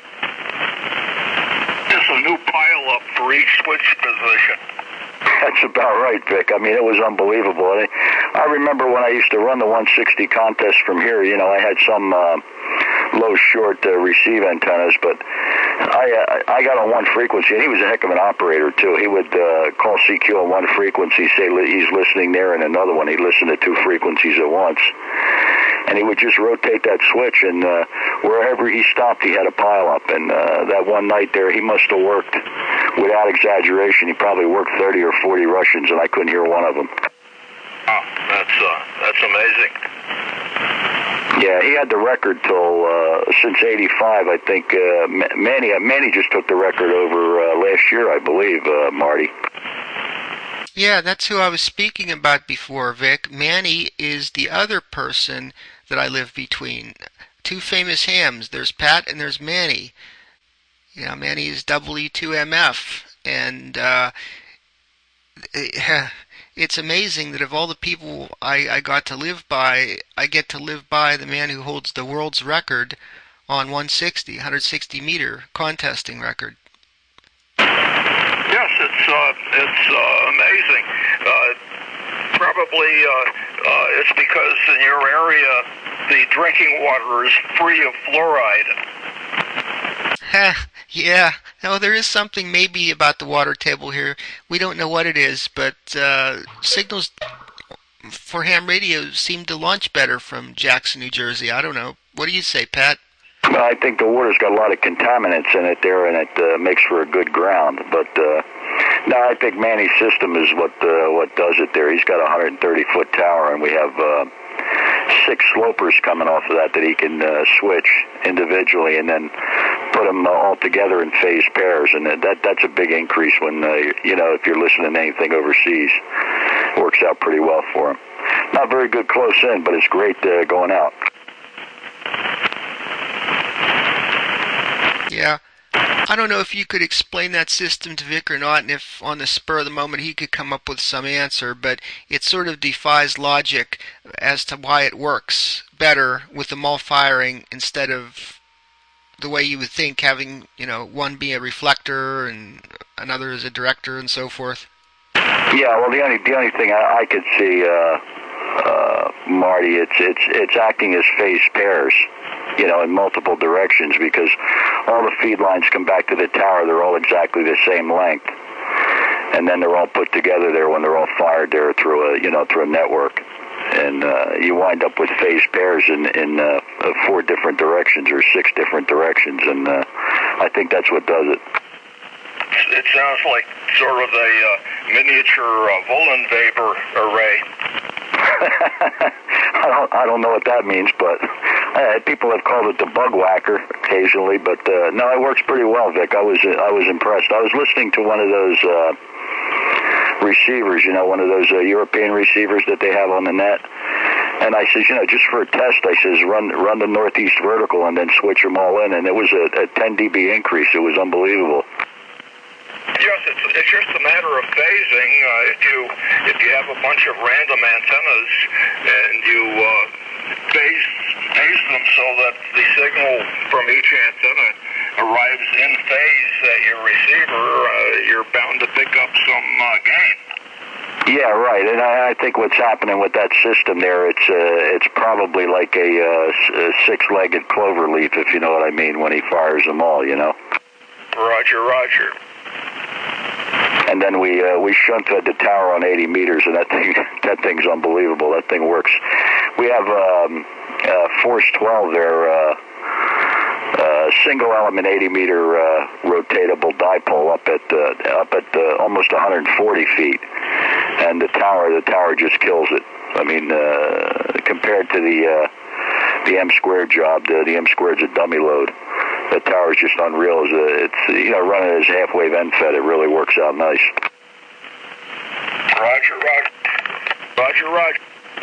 Just a new pile-up for each switch position. That's about right, Vic. I mean, it was unbelievable. I, I remember when I used to run the one sixty contest from here, you know, I had some uh, low short uh, receive antennas, but I uh, I got on one frequency, and he was a heck of an operator, too. He would uh, call C Q on one frequency, say li he's listening there, and another one. He'd listen to two frequencies at once. And he would just rotate that switch, and uh, wherever he stopped, he had a pile-up. And uh, that one night there, he must have worked, without exaggeration, he probably worked thirty or forty Russians, and I couldn't hear one of them. Oh, that's, uh, that's amazing. Yeah, he had the record till, uh, since eighty-five, I think. Uh, Manny, Manny just took the record over uh, last year, I believe, uh, Marty. Yeah, that's who I was speaking about before, Vic. Manny is the other person that I live between. Two famous hams. There's Pat and there's Manny. You know, Manny is W two M F. And, uh, it's amazing that of all the people I, I got to live by, I get to live by the man who holds the world's record on one sixty, one sixty meter contesting record. Yes, it's uh, it's uh, amazing. Uh, probably uh, uh, it's because in your area the drinking water is free of fluoride. Yeah, no, there is something maybe about the water table here. We don't know what it is, but uh, signals for ham radio seem to launch better from Jackson, New Jersey. I don't know. What do you say, Pat? Well, I think the water's got a lot of contaminants in it there, and it uh, makes for a good ground. But uh, no, I think Manny's system is what uh, what does it there. He's got a one hundred thirty foot tower, and we have uh, six slopers coming off of that that he can uh, switch individually, and then put them uh, all together in phased pairs. And that that's a big increase when uh, you know if you're listening to anything overseas. It works out pretty well for him. Not very good close in, but it's great uh, going out. Yeah. I don't know if you could explain that system to Vic or not, and if on the spur of the moment he could come up with some answer, but it sort of defies logic as to why it works better with them all firing instead of the way you would think, having, you know, one be a reflector and another as a director and so forth. Yeah, well, the only the only thing I, I could see, uh, uh, Marty, it's it's it's acting as phased pairs, you know, in multiple directions, because all the feed lines come back to the tower. They're all exactly the same length, and then they're all put together there when they're all fired there through a you know through a network, and uh, you wind up with phased pairs in in uh, four different directions or six different directions, and uh, I think that's what does it. It sounds like sort of a uh, miniature uh, Vollenweber array. I don't, I don't know what that means, but uh, people have called it the bug whacker occasionally. But uh, no, it works pretty well, Vic. I was I was impressed. I was listening to one of those uh, receivers, you know, one of those uh, European receivers that they have on the net, and I says, you know, just for a test, I says, run run the northeast vertical and then switch them all in, and it was a, a ten D B increase. It was unbelievable. Yes, it's, it's just a matter of phasing. Uh, if you if you have a bunch of random antennas and you uh, phase phase them so that the signal from each antenna arrives in phase at your receiver, uh, you're bound to pick up some uh, gain. Yeah, right. And I, I think what's happening with that system there, it's uh, it's probably like a, uh, a six-legged clover leaf, if you know what I mean, when he fires them all, you know. Roger, roger. And then we uh, we shunt fed the tower on eighty meters, and that thing that thing's unbelievable. That thing works. We have um, uh, Force twelve there, uh, uh, single element eighty meter uh, rotatable dipole up at uh, up at uh, almost one hundred forty feet, and the tower the tower just kills it. I mean, uh, compared to the uh, the M squared job, the, the M squared's a dummy load. The tower's just unreal. It's, a, it's you know, running as half-wave end-fed, it really works out nice. Roger, roger. Roger, roger.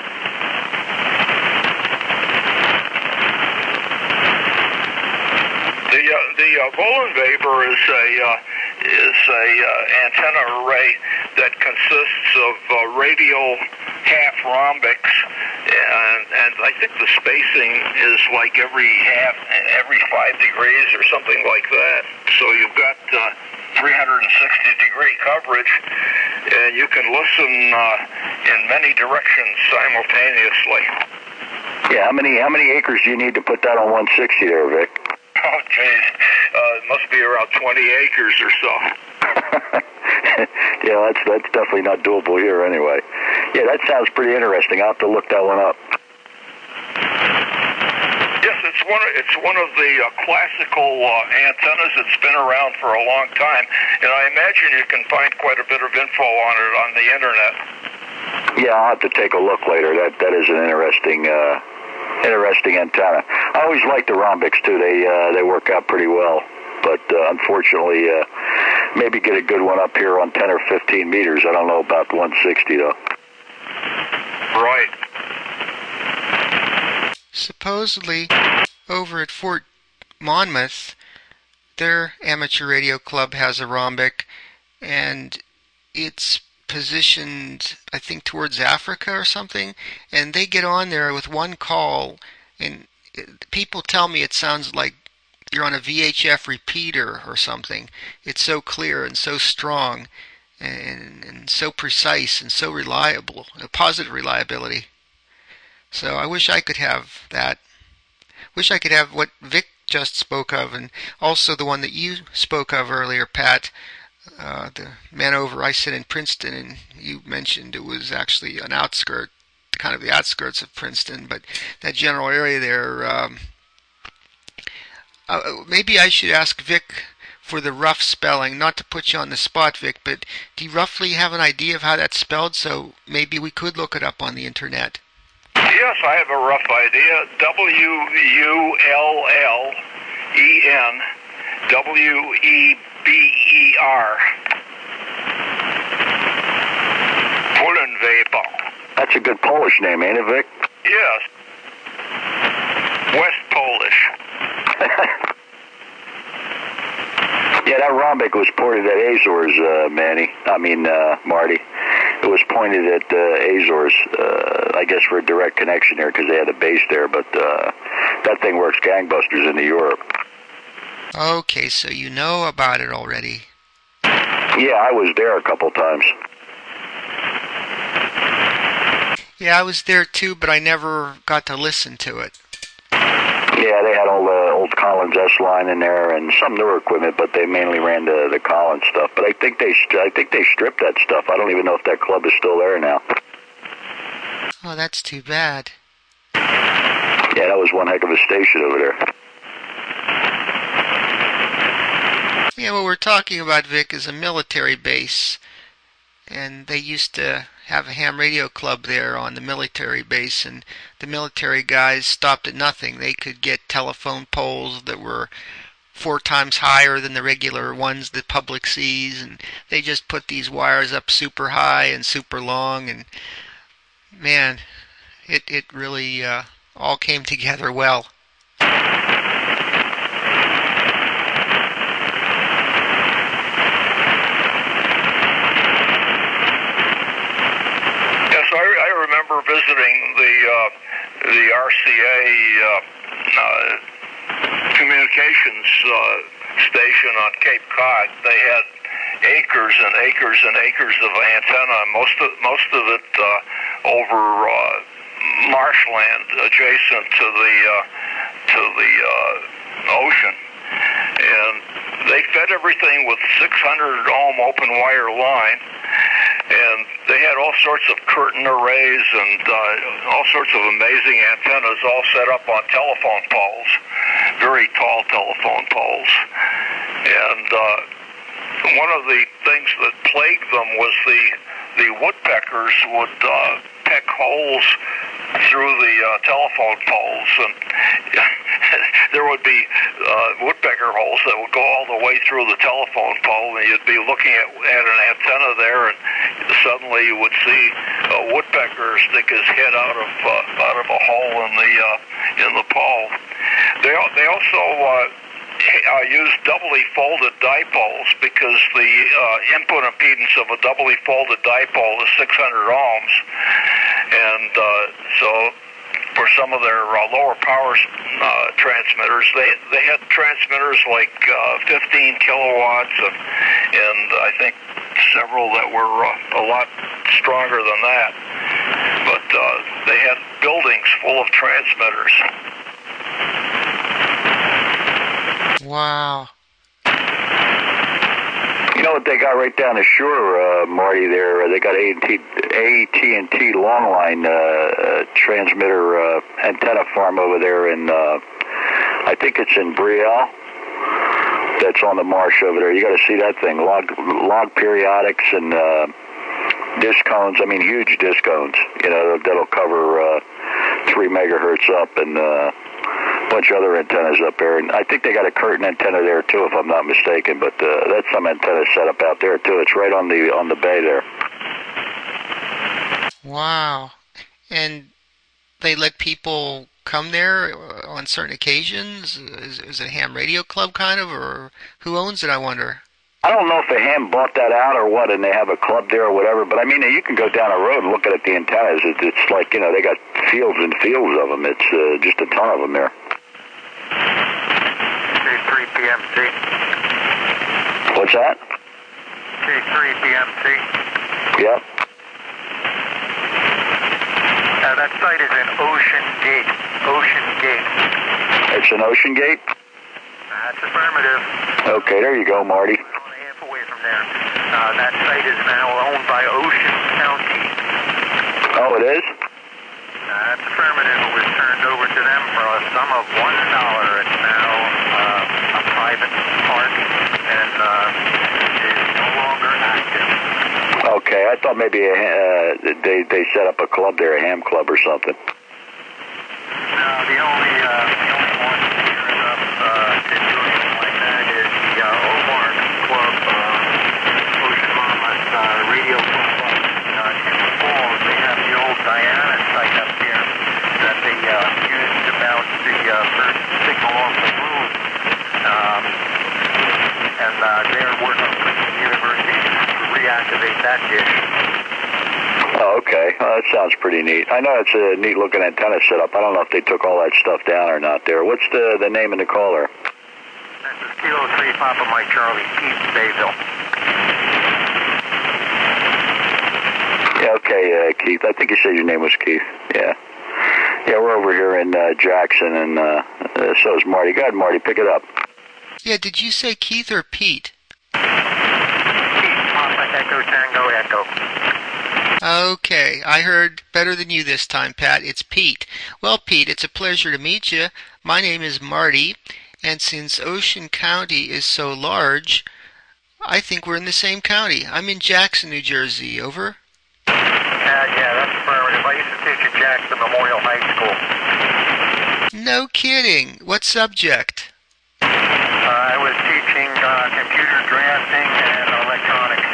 The uh, the uh, Vollenweber is a uh, is a uh, antenna array that consists of uh, radial half rhombics, and and I think the spacing is like every half every five degrees or something like that. So you've got uh, three hundred sixty degree coverage, and you can listen uh, in many directions simultaneously. Yeah, how many how many acres do you need to put that on one sixty there, Vic? Oh, geez. Uh, it must be around twenty acres or so. Yeah, that's that's definitely not doable here anyway. Yeah, that sounds pretty interesting. I'll have to look that one up. Yes, it's one of, it's one of the uh, classical uh, antennas that's been around for a long time, and I imagine you can find quite a bit of info on it on the internet. Yeah, I'll have to take a look later. That that is an interesting uh, interesting antenna. I always like the rhombics too. They uh, they work out pretty well. But uh, unfortunately, uh, maybe get a good one up here on ten or fifteen meters. I don't know about one sixty, though. Right. Supposedly, over at Fort Monmouth, their amateur radio club has a rhombic, and it's positioned, I think, towards Africa or something, and they get on there with one call, and it, people tell me it sounds like you're on a V H F repeater or something. It's so clear and so strong and, and so precise and so reliable, a positive reliability. So I wish I could have that. Wish I could have what Vic just spoke of, and also the one that you spoke of earlier, Pat. Uh, the man over, I said in Princeton, and you mentioned it was actually an outskirt, kind of the outskirts of Princeton, but that general area there. Um, uh, maybe I should ask Vic for the rough spelling, not to put you on the spot, Vic, but do you roughly have an idea of how that's spelled? So maybe we could look it up on the internet. Yes, I have a rough idea. W U L L E N W E B E R. Woolenweber. That's a good Polish name, ain't it, Vic? Yes. West Polish. Yeah, that rhombic was pointed at Azores, uh, Manny. I mean, uh, Marty. It was pointed at uh, Azores, uh, I guess, for a direct connection there because they had a base there. But uh, that thing works gangbusters into Europe. Okay, so you know about it already. Yeah, I was there a couple times. Yeah, I was there too, but I never got to listen to it. Yeah, they had all the old Collins S line in there and some newer equipment, but they mainly ran the the Collins stuff. But I think they I think they stripped that stuff. I don't even know if that club is still there now. Oh, that's too bad. Yeah, that was one heck of a station over there. Yeah, what we're talking about, Vic, is a military base, and they used to have a ham radio club there on the military base, and the military guys stopped at nothing. They could get telephone poles that were four times higher than the regular ones the public sees, and they just put these wires up super high and super long, and man, it, it really uh, all came together well. I remember visiting the uh, the R C A uh, uh, communications uh, station on Cape Cod. They had acres and acres and acres of antenna. Most of most of it uh, over uh, marshland adjacent to the uh, to the uh, ocean, and they fed everything with six hundred ohm open wire line. And they had all sorts of curtain arrays and uh, all sorts of amazing antennas all set up on telephone poles, very tall telephone poles. And uh, one of the things that plagued them was the, the woodpeckers would uh, peck holes through the uh, telephone poles, and there would be uh, woodpecker holes that would go all the way through the telephone pole, and you'd be looking at, at an antenna there, and suddenly you would see a woodpecker stick his head out of uh, out of a hole in the uh, in the pole. They they also uh, uh, use doubly folded dipoles because the uh, input impedance of a doubly folded dipole is six hundred ohms, and uh, so for some of their uh, lower power uh, transmitters, they they had transmitters like uh, fifteen kilowatts, and, and I think several that were uh, a lot stronger than that. But uh, they had buildings full of transmitters. Wow. You know what they got right down the shore, uh, Marty, there? They got A T and T Longline uh, uh, transmitter uh, antenna farm over there in, uh, I think it's in Brielle. That's on the marsh over there. You got to see that thing. Log, log periodics and uh, disc cones. I mean, huge disc cones. You know, that'll cover uh, three megahertz up and uh, a bunch of other antennas up there. And I think they got a curtain antenna there too, if I'm not mistaken. But uh, that's some antenna set up out there too. It's right on the on the bay there. Wow. And they let people come there on certain occasions? Is, is it a ham radio club kind of, or who owns it, I wonder? I don't know if the ham bought that out or what, and they have a club there or whatever, but I mean, you can go down a road and look at the antennas. It, it's like, you know, they got fields and fields of them. It's uh, just a ton of them there. K three P M C. What's that? K three P M C. Yep. Uh, that site is in Ocean Gate. Ocean Gate. It's an Ocean Gate? That's affirmative. Okay, there you go, Marty. A half away from there. Uh, that site is now owned by Ocean County. Oh, it is? That's affirmative. It was turned over to them for a sum of one dollar. It's now uh, a private park and uh, is no longer active. Okay, I thought maybe a, uh, they they set up a club there, a ham club or something. No, the only uh, the only one gearing up uh, to do anything like that is the uh, Omar Club, uh, Ocean Mama's uh, radio club up uh, in the Falls. They have the old Diana site up there that they uh, used to bounce the uh, first signal off the moon. Um, and uh, they're working with the university to reactivate that dish. Oh, okay. Well, that sounds pretty neat. I know it's a neat-looking antenna setup. I don't know if they took all that stuff down or not there. What's the, the name of the caller? This is Kilo three Papa Mike Charlie, Keith Bayville. Yeah, okay, uh, Keith. I think you said your name was Keith. Yeah. Yeah, we're over here in uh, Jackson, and uh, uh, so is Marty. Go ahead, Marty. Pick it up. Yeah, did you say Keith or Pete? Keith, Papa Echo Tango Echo. Okay, I heard better than you this time, Pat. It's Pete. Well, Pete, it's a pleasure to meet you. My name is Marty, and since Ocean County is so large, I think we're in the same county. I'm in Jackson, New Jersey. Over? Uh, yeah, that's affirmative. I used to teach at Jackson Memorial High School. No kidding. What subject? Uh, I was teaching uh, computer drafting and electronics.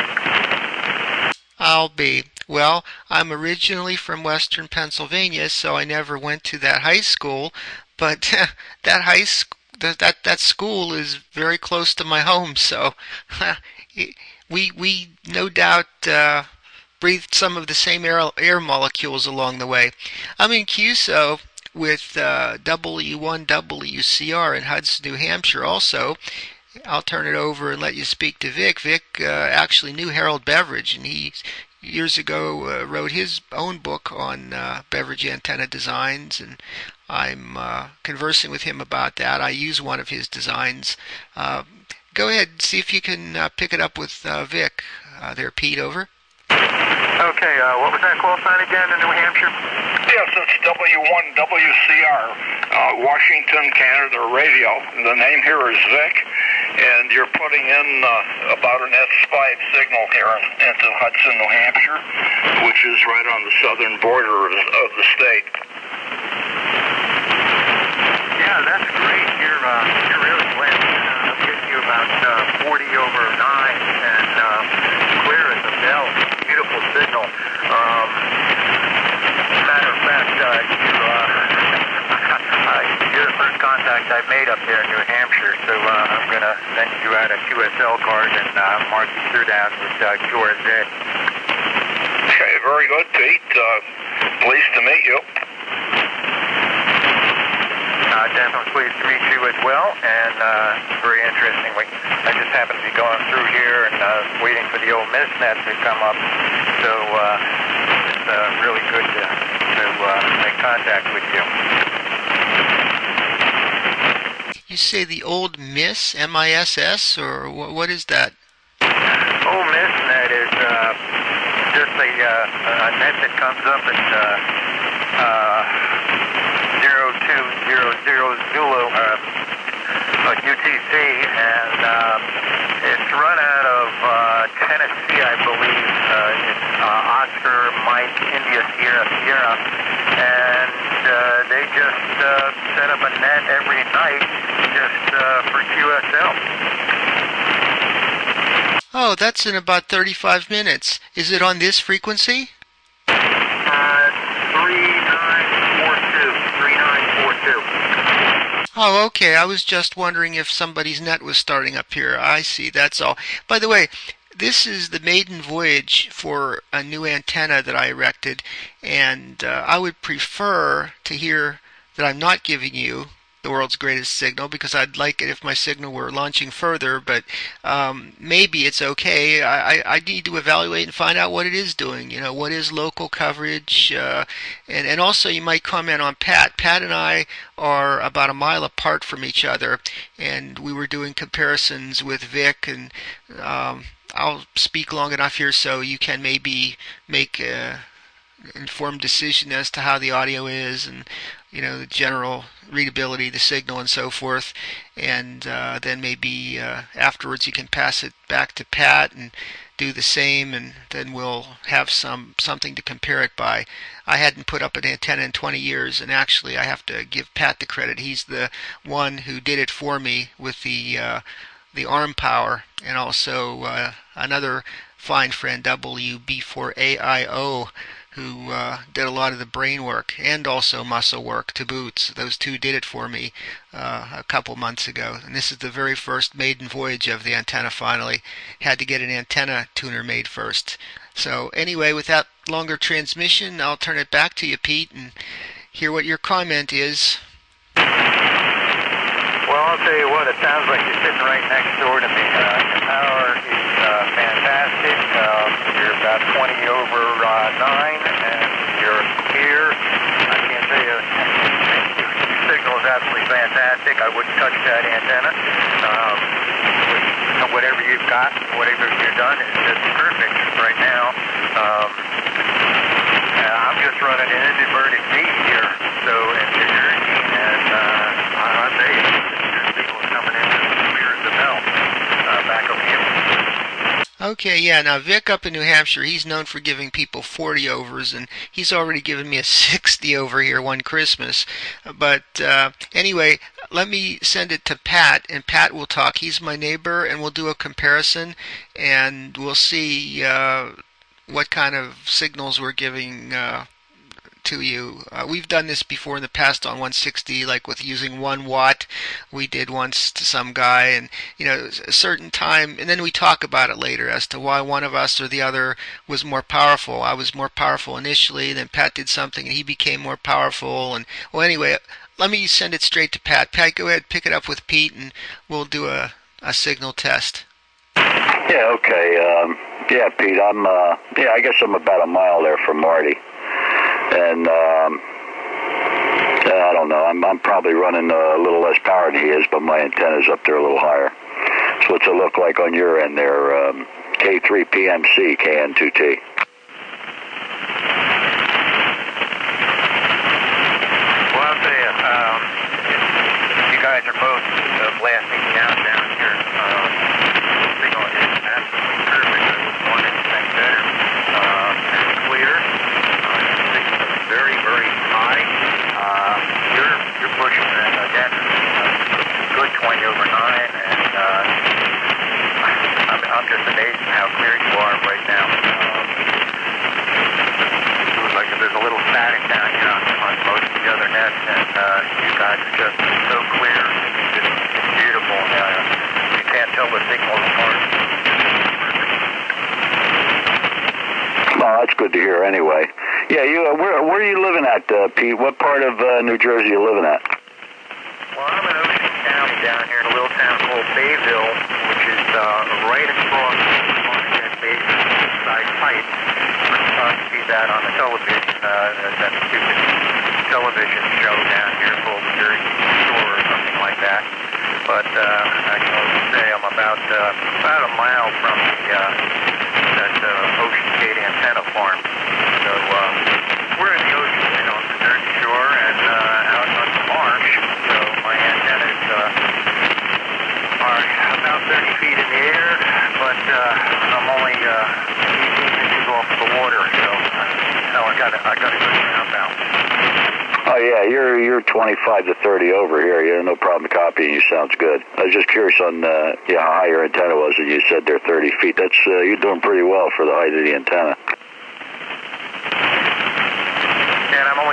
I'll be. Well, I'm originally from Western Pennsylvania, so I never went to that high school, but that high school, that, that that school is very close to my home, so we we no doubt uh, breathed some of the same air, air molecules along the way. I'm in C U S O with uh, W one W C R in Hudson, New Hampshire also. I'll turn it over and let you speak to Vic. Vic uh, actually knew Harold Beveridge, and he years ago uh, wrote his own book on uh, beverage antenna designs, and I'm uh, conversing with him about that. I use one of his designs. Uh, go ahead and see if you can uh, pick it up with uh, Vic. Uh, there, Pete, over. Okay, uh, what was that call sign again in New Hampshire? Yes, it's W one W C R, uh, Washington, Canada radio. The name here is Vic, and you're putting in uh, about an S five signal here into Hudson, New Hampshire, which is right on the southern border of, of the state. Yeah, that's great. You're, uh, you're really blessed. Uh, I'm getting you about uh, forty over nine and uh, clear as a bell. Beautiful signal. Um, matter of fact, uh, you, uh, you're the first contact I've made up there in New Hampshire, so uh, I'm going to send you out a Q S L card and uh, mark you through down with uh, Q R Z. Okay, very good, Pete. Uh, pleased to meet you. Uh, definitely pleased to meet you as well, and uh, very interestingly, I just happened to be going through here and uh, waiting for the old MissNet to come up, so uh, it's uh, really good to, to uh, make contact with you. You say the old Miss, M I S S, or wh- what is that? Old MissNet is uh, just a, uh, a net that comes up at uh, uh, zero two zero zero Zulu, uh, U T C, and uh, it's run out of uh, Tennessee, I believe. Uh, it's uh, Oscar, Mike, India, Sierra, Sierra, and uh, they just uh, set up a net every night just uh, for Q S L. Oh, that's in about thirty-five minutes. Is it on this frequency? Uh, three nine four two. three nine four two. Oh, okay. I was just wondering if somebody's net was starting up here. I see. That's all. By the way, this is the maiden voyage for a new antenna that I erected, and uh, I would prefer to hear that I'm not giving you the world's greatest signal, because I'd like it if my signal were launching further, but um, maybe it's okay. I, I need to evaluate and find out what it is doing. You know, what is local coverage, uh, and, and also you might comment on Pat. Pat and I are about a mile apart from each other, and we were doing comparisons with Vic, and um, I'll speak long enough here so you can maybe make a informed decision as to how the audio is, and you know, the general readability, the signal, and so forth. And uh, then maybe uh, afterwards you can pass it back to Pat and do the same, and then we'll have some something to compare it by. I hadn't put up an antenna in twenty years, and actually I have to give Pat the credit. He's the one who did it for me with the uh, the arm power, and also uh, another fine friend, W B four A I O, who uh, did a lot of the brain work and also muscle work to boot. Those two did it for me uh, a couple months ago. And this is the very first maiden voyage of the antenna finally. Had to get an antenna tuner made first. So anyway, without longer transmission, I'll turn it back to you, Pete, and hear what your comment is. Well, I'll tell you what, it sounds like you're sitting right next door to me. Uh, your power is uh, fantastic. Uh, you're about twenty over uh, nine, and you're here. I can't tell you, your signal is absolutely fantastic. I wouldn't touch that antenna. Um, whatever you've got, whatever you've done is just perfect right now. Um, uh, I'm just running an inverted V here, so in New Jersey, and uh, I'll tell you, coming in as clear as a bell, uh, back up here. Okay, yeah, now Vic up in New Hampshire, he's known for giving people forty overs, and he's already given me a sixty over here one Christmas. But uh, anyway, let me send it to Pat, and Pat will talk. He's my neighbor, and we'll do a comparison, and we'll see uh, what kind of signals we're giving uh, to you. Uh, we've done this before in the past on one sixty, like with using one watt. We did once to some guy, and you know, a certain time, and then we talk about it later as to why one of us or the other was more powerful. I was more powerful initially, then Pat did something and he became more powerful. And well, anyway, let me send it straight to Pat. Pat, go ahead, pick it up with Pete, and we'll do a, a signal test. Yeah, okay. Um, yeah, Pete, I'm, uh, yeah, I guess I'm about a mile there from Marty. And, um, I don't know, I'm, I'm probably running a little less power than he is, but my antenna's up there a little higher. So what's it look like on your end there? Um, K three P M C, K N two T. Well, I'll tell you, um, you guys are both uh, blasting me out down here. Um, the signal is absolutely perfect. I wouldn't want anything better. Um, it's clear. Uh, the signal is very, very high. Uh, you're, you're pushing, uh, again, a good twenty over nine, and uh, I'm, I'm just amazed at how clear you are right now. Um, it looks like there's a little static down here on, on most of the other nets, and uh, you guys are just so clear. It's, just, it's beautiful. Uh, you can't tell the signals apart. Oh, that's good to hear anyway. Yeah, you. Uh, where, where are you living at, uh, Pete? What part of uh, New Jersey are you living at? Well, I'm in Ocean County down here in a little town called Bayville, which is uh, right across the Monument Basin side pipe. First time you see that on the television, uh, that stupid television show down here called the Jersey Shore or something like that. But uh, I can only say I'm about uh, about a mile from the uh, that uh, Ocean Gate antenna farm. So uh, we're in the ocean, you know, the Jersey Shore, and uh, out on the marsh. So my antennas uh, are about thirty feet in the air, but uh, I'm only uh, eighteen inches off the water. So you know, I got a, I got a good ground now. Oh yeah, you're you're twenty-five to thirty over here. You have no problem copying you. Sounds good. I was just curious on uh, yeah how high your antenna was, and you said they're thirty feet. That's uh, you're doing pretty well for the height of the antenna. And I'm only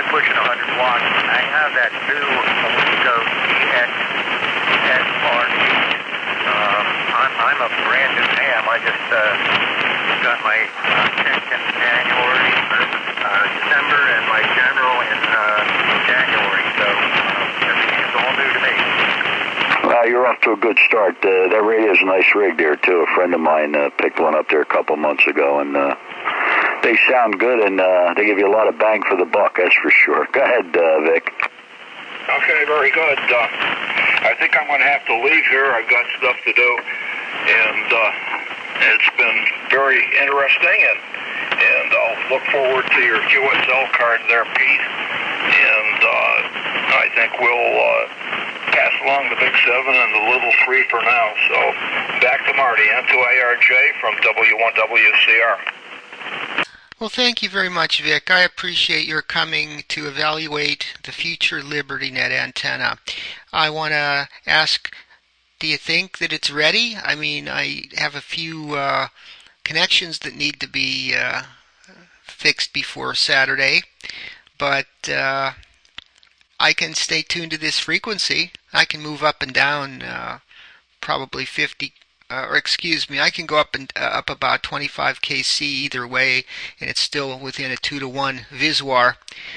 only pushing one hundred watts. I have that new Alico E X S R eight. Um, I'm, I'm a brand new ham. I just uh, got my uh, tech in January, uh, December, and my general in uh, January. So uh, everything is all new to me. Well, you're off to a good start. Uh, that radio's a nice rig there, too. A friend of mine uh, picked one up there a couple months ago, and uh, they sound good, and uh, they give you a lot of bang for the buck, that's for sure. Go ahead, uh, Vic. Okay, very good. Uh, I think I'm going to have to leave here. I've got stuff to do, and uh, it's been very interesting, and, and I'll look forward to your Q S L card there, Pete, and uh, I think we'll uh, pass along the Big Seven and the Little Three for now. So back to Marty, N two A R J from W one W C R. Well, thank you very much, Vic. I appreciate your coming to evaluate the future LibertyNet antenna. I want to ask, do you think that it's ready? I mean, I have a few uh, connections that need to be uh, fixed before Saturday, but uh, I can stay tuned to this frequency. I can move up and down uh, probably fifty Uh, or excuse me, I can go up and uh, up about twenty-five K C either way, and it's still within a two to one Viswar.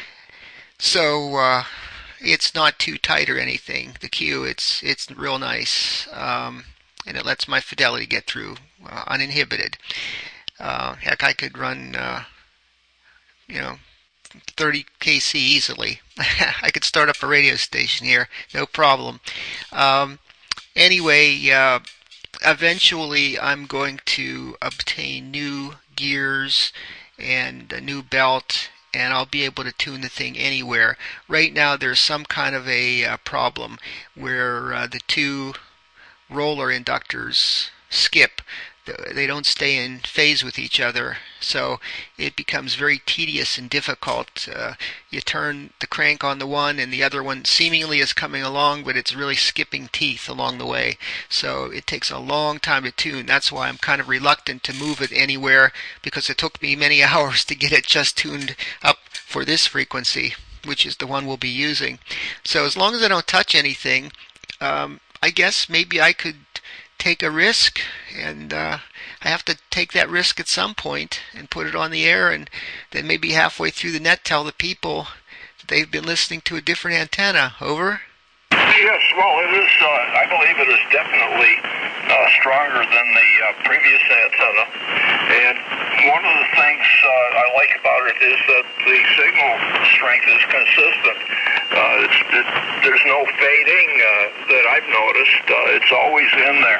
So uh, it's not too tight or anything. The Q, it's it's real nice, um, and it lets my fidelity get through uh, uninhibited. Uh, heck, I could run, uh, you know, thirty K C easily. I could start up a radio station here, no problem. Um, anyway. Uh, Eventually, I'm going to obtain new gears and a new belt, and I'll be able to tune the thing anywhere. Right now, there's some kind of a uh, problem where uh, the two roller inductors skip. They don't stay in phase with each other, so it becomes very tedious and difficult. Uh, you turn the crank on the one, and the other one seemingly is coming along, but it's really skipping teeth along the way. So it takes a long time to tune. That's why I'm kind of reluctant to move it anywhere, because it took me many hours to get it just tuned up for this frequency, which is the one we'll be using. So as long as I don't touch anything, um, I guess maybe I could take a risk, and uh, I have to take that risk at some point and put it on the air, and then maybe halfway through the net tell the people that they've been listening to a different antenna. Over? Yes, well, it is, uh, I believe it is definitely uh, stronger than the uh, previous antenna, and one of the things uh, I like about it is that the signal strength is consistent. Uh, it's, it, there's no fading uh, that I've noticed. Uh, it's always in there.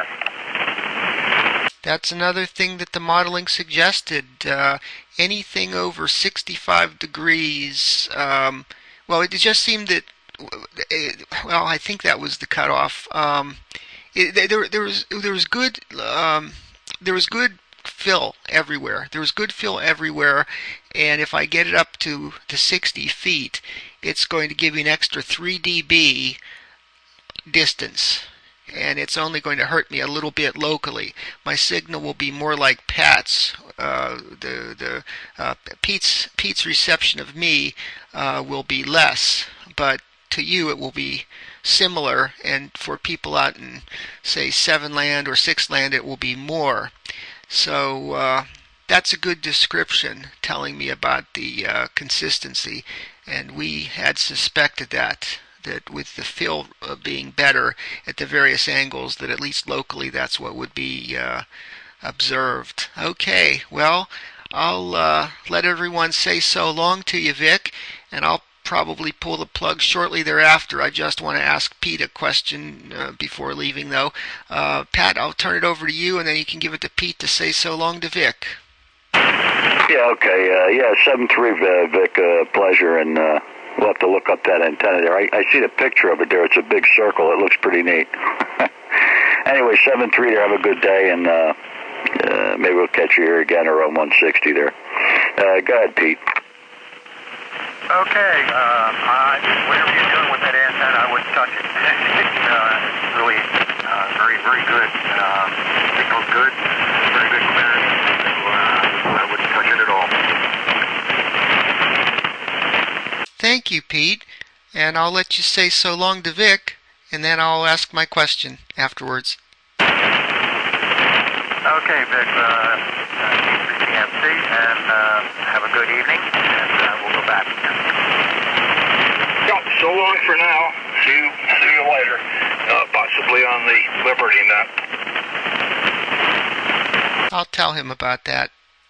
That's another thing that the modeling suggested. Uh, anything over sixty-five degrees, um, well, it just seemed that, well, I think that was the cutoff. Um, it, there, there was there was good um, there was good fill everywhere. There was good fill everywhere, and if I get it up to to sixty feet, it's going to give you an extra three D B distance, and it's only going to hurt me a little bit locally. My signal will be more like Pat's. Uh, the the uh, Pete's Pete's reception of me uh, will be less, but to you it will be similar, and for people out in, say, seven land or six land, it will be more. So uh, that's a good description telling me about the uh, consistency, and we had suspected that, that with the fill uh, being better at the various angles, that at least locally that's what would be uh, observed. Okay, well, I'll uh, let everyone say so long to you, Vic, and I'll probably pull the plug shortly thereafter. I just want to ask Pete a question uh, before leaving, though. Uh, Pat, I'll turn it over to you, and then you can give it to Pete to say so long to Vic. Yeah, okay. Uh, yeah, seven three, uh, Vic, uh, pleasure, and uh, we'll have to look up that antenna there. I, I see the picture of it there. It's a big circle. It looks pretty neat. Anyway, seven three there. Have a good day, and uh, uh, maybe we'll catch you here again around one sixty there. Uh, go ahead, Pete. Okay, uh, I, whatever you're doing with that antenna, I wouldn't touch it. It's uh, really uh, very, very good. Uh, signal's good, very good clarity, so uh, I wouldn't touch it at all. Thank thank you, Pete. And I'll let you say so long to Vic, and then I'll ask my question afterwards. Okay, Vic, uh, uh, keep the M C, and uh, have a good evening, and uh, we'll go back. Yep, so long for now. See you, see you later, uh, possibly on the Liberty Net. I'll tell him about that.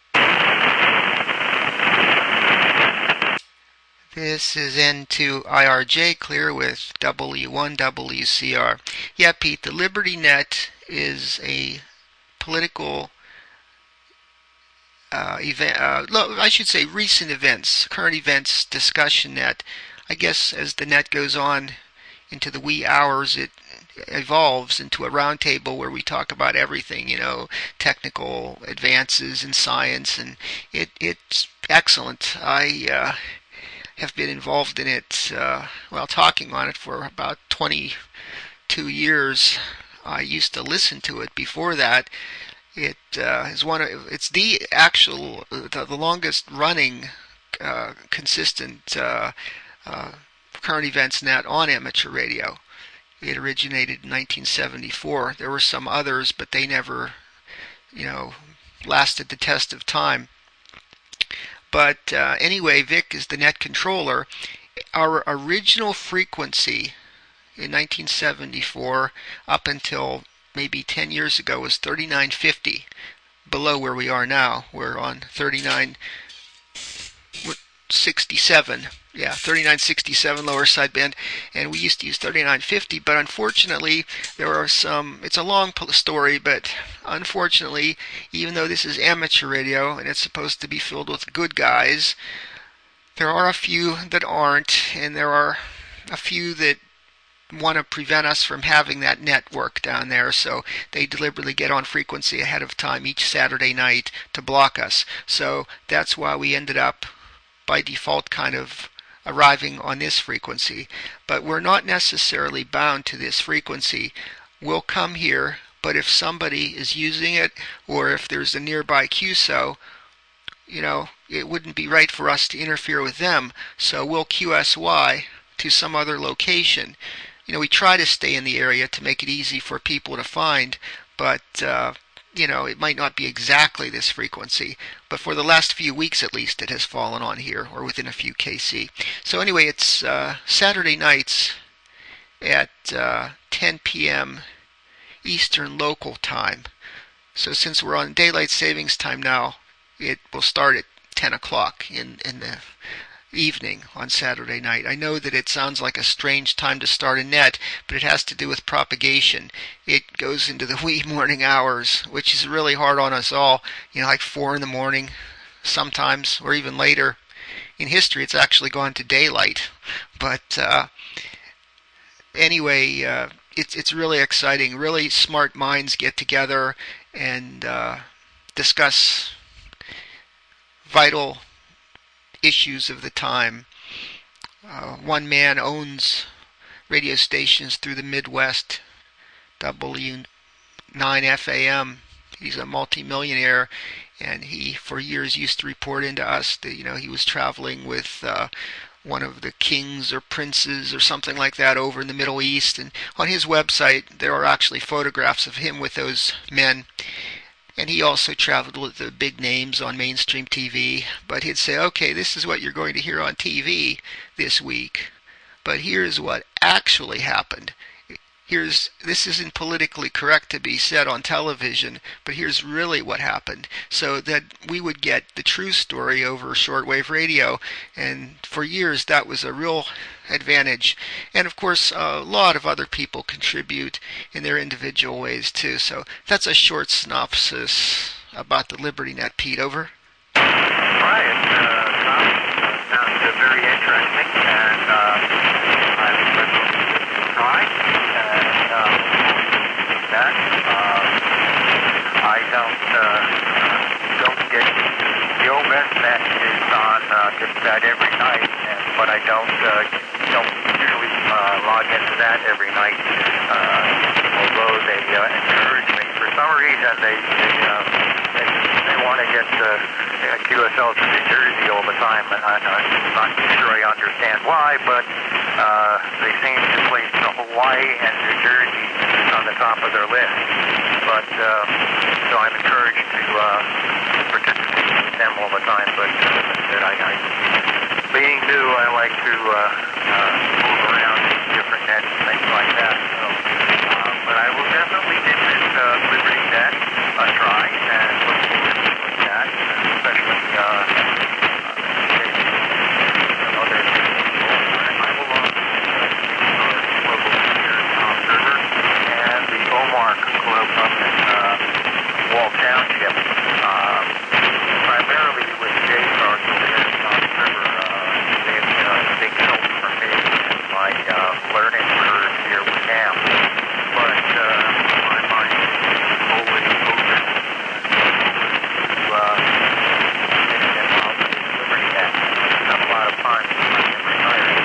This is N two I R J Clear with W one W C R. Yeah, Pete, the Liberty Net is a political uh, event, uh, I should say recent events, current events discussion net. I guess as the net goes on into the wee hours, it evolves into a roundtable where we talk about everything, you know, technical advances in science, and it it's excellent. I uh, have been involved in it, uh, well, talking on it for about twenty-two years. I used to listen to it before that. It uh, is one of, it's the actual, the, the longest running, uh, consistent uh, uh, current events net on amateur radio. It originated in nineteen seventy-four. There were some others, but they never, you know, lasted the test of time. But uh, anyway, Vic is the net controller. Our original frequency in nineteen seventy-four up until maybe ten years ago was thirty-nine fifty, below where we are now. We're on thirty-nine sixty-seven. Yeah, thirty-nine sixty-seven lower sideband, and we used to use thirty-nine fifty, but unfortunately there are some, it's a long story, but unfortunately, even though this is amateur radio and it's supposed to be filled with good guys, there are a few that aren't, and there are a few that want to prevent us from having that network down there, so they deliberately get on frequency ahead of time each Saturday night to block us. So that's why we ended up by default kind of arriving on this frequency. But we're not necessarily bound to this frequency. We'll come here, but if somebody is using it, or if there's a nearby Q S O, you know, it wouldn't be right for us to interfere with them, so we'll Q S Y to some other location. You know, we try to stay in the area to make it easy for people to find, but uh, you know, it might not be exactly this frequency, but for the last few weeks at least it has fallen on here, or within a few K C. So anyway, it's uh, Saturday nights at uh, ten p m Eastern local time. So since we're on daylight savings time now, it will start at ten o'clock in, in the evening on Saturday night. I know that it sounds like a strange time to start a net, but it has to do with propagation. It goes into the wee morning hours, which is really hard on us all, you know, like four in the morning sometimes, or even later. In history, it's actually gone to daylight. But uh, anyway, uh, it's, it's really exciting. Really smart minds get together and uh, discuss vital issues of the time. Uh, one man owns radio stations through the Midwest, W nine F A M. He's a multimillionaire, and he for years used to report into us that, you know, he was traveling with uh, one of the kings or princes or something like that over in the Middle East, and on his website there are actually photographs of him with those men. And he also traveled with the big names on mainstream T V, but he'd say, okay, this is what you're going to hear on T V this week, but here's what actually happened. Here's, this isn't politically correct to be said on television, but here's really what happened, so that we would get the true story over shortwave radio. And for years that was a real advantage. And of course a lot of other people contribute in their individual ways too. So that's a short synopsis about the Liberty Net. Pete, over. Right, uh, sounds, sounds uh, very interesting, and uh, I would try. That. Uh, I don't uh, don't get the O M S net is on uh, just about every night, and, but I don't uh, don't usually uh, log into that every night. Uh, although they uh, encourage me, for some reason they, they uh, they, they want to get uh, Q S L to New Jersey all the time, and I, I'm not sure I understand why, but uh, they seem to place Hawaii and New Jersey on the top of their list. But uh, so I'm encouraged to uh, participate with them all the time. But uh, that I, I, being new, I like to uh, uh, move around different nets and things like that. So, uh, but I will definitely give this uh, Liberty Net a try and look forward to doing that, especially uh, uh, other people. I will also local here in Tom River and the Omark Club up in uh, Wall Township. Uh, primarily with Jay Stark there in Tom River. Uh, they've been a big help for me in my uh, learning curve here with them. But uh, my mind is always open to uh, getting involved in Liberty Net. I have a lot of fun when I get retired.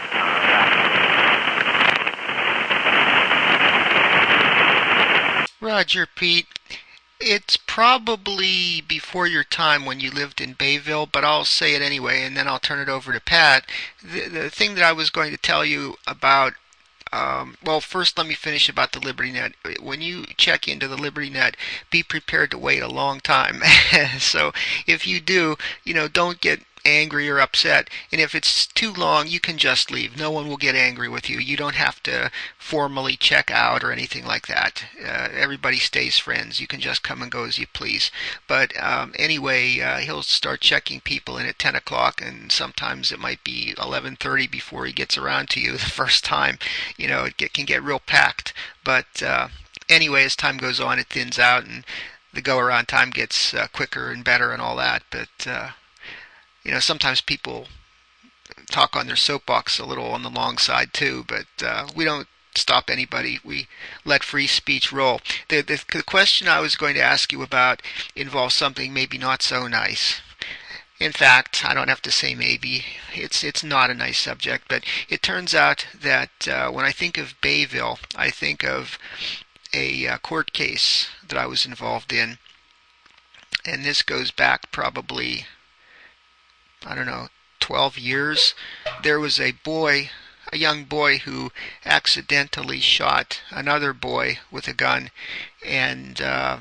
Uh, Roger, Pete. It's probably before your time when you lived in Bayville, but I'll say it anyway, and then I'll turn it over to Pat. The, the thing that I was going to tell you about, um, well, first let me finish about the Liberty Net. When you check into the Liberty Net, be prepared to wait a long time. So if you do, you know, don't get angry or upset, and if it's too long, you can just leave. No one will get angry with you. You don't have to formally check out or anything like that. Uh, everybody stays friends. You can just come and go as you please. But um, anyway, uh, he'll start checking people in at ten o'clock, and sometimes it might be eleven thirty before he gets around to you the first time. You know, it get, can get real packed. But uh, anyway, as time goes on, it thins out, and the go-around time gets uh, quicker and better and all that. But uh, you know, sometimes people talk on their soapbox a little on the long side too, but uh, we don't stop anybody. We let free speech roll. The, the, the question I was going to ask you about involves something maybe not so nice. In fact, I don't have to say maybe. It's it's not a nice subject, but it turns out that uh, when I think of Bayville, I think of a uh, court case that I was involved in, and this goes back probably, I don't know, twelve years. There was a boy, a young boy, who accidentally shot another boy with a gun, and uh,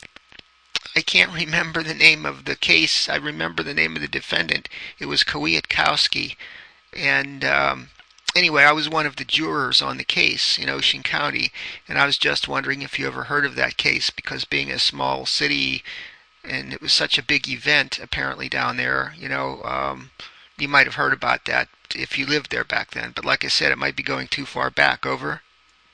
I can't remember the name of the case. I remember the name of the defendant. It was Kwiatkowski, and um, anyway, I was one of the jurors on the case in Ocean County, and I was just wondering if you ever heard of that case, because being a small city, and it was such a big event apparently down there, you know, um, you might have heard about that if you lived there back then. But like I said, it might be going too far back. Over?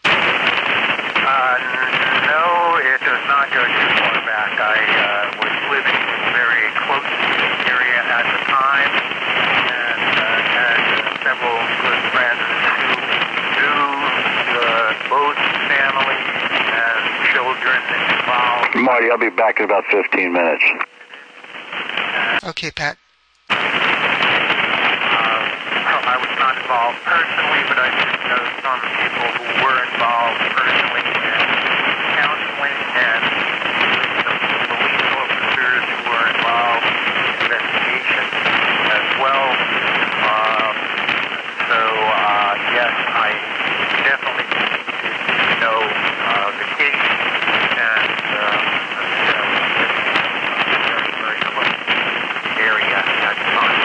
Uh, no, it does not go too far back. I uh, was living very close to the area at the time, and uh, had several good friends who knew uh, both families and children involved. Marty, I'll be back in about fifteen minutes. Okay, Pat. Uh, I was not involved personally, but I did know some people who were involved personally in counseling, and some police officers who were involved in investigations as well. Um, so, uh, yes, I definitely know uh, the case, and uh, you know, very, very close to the area at the time.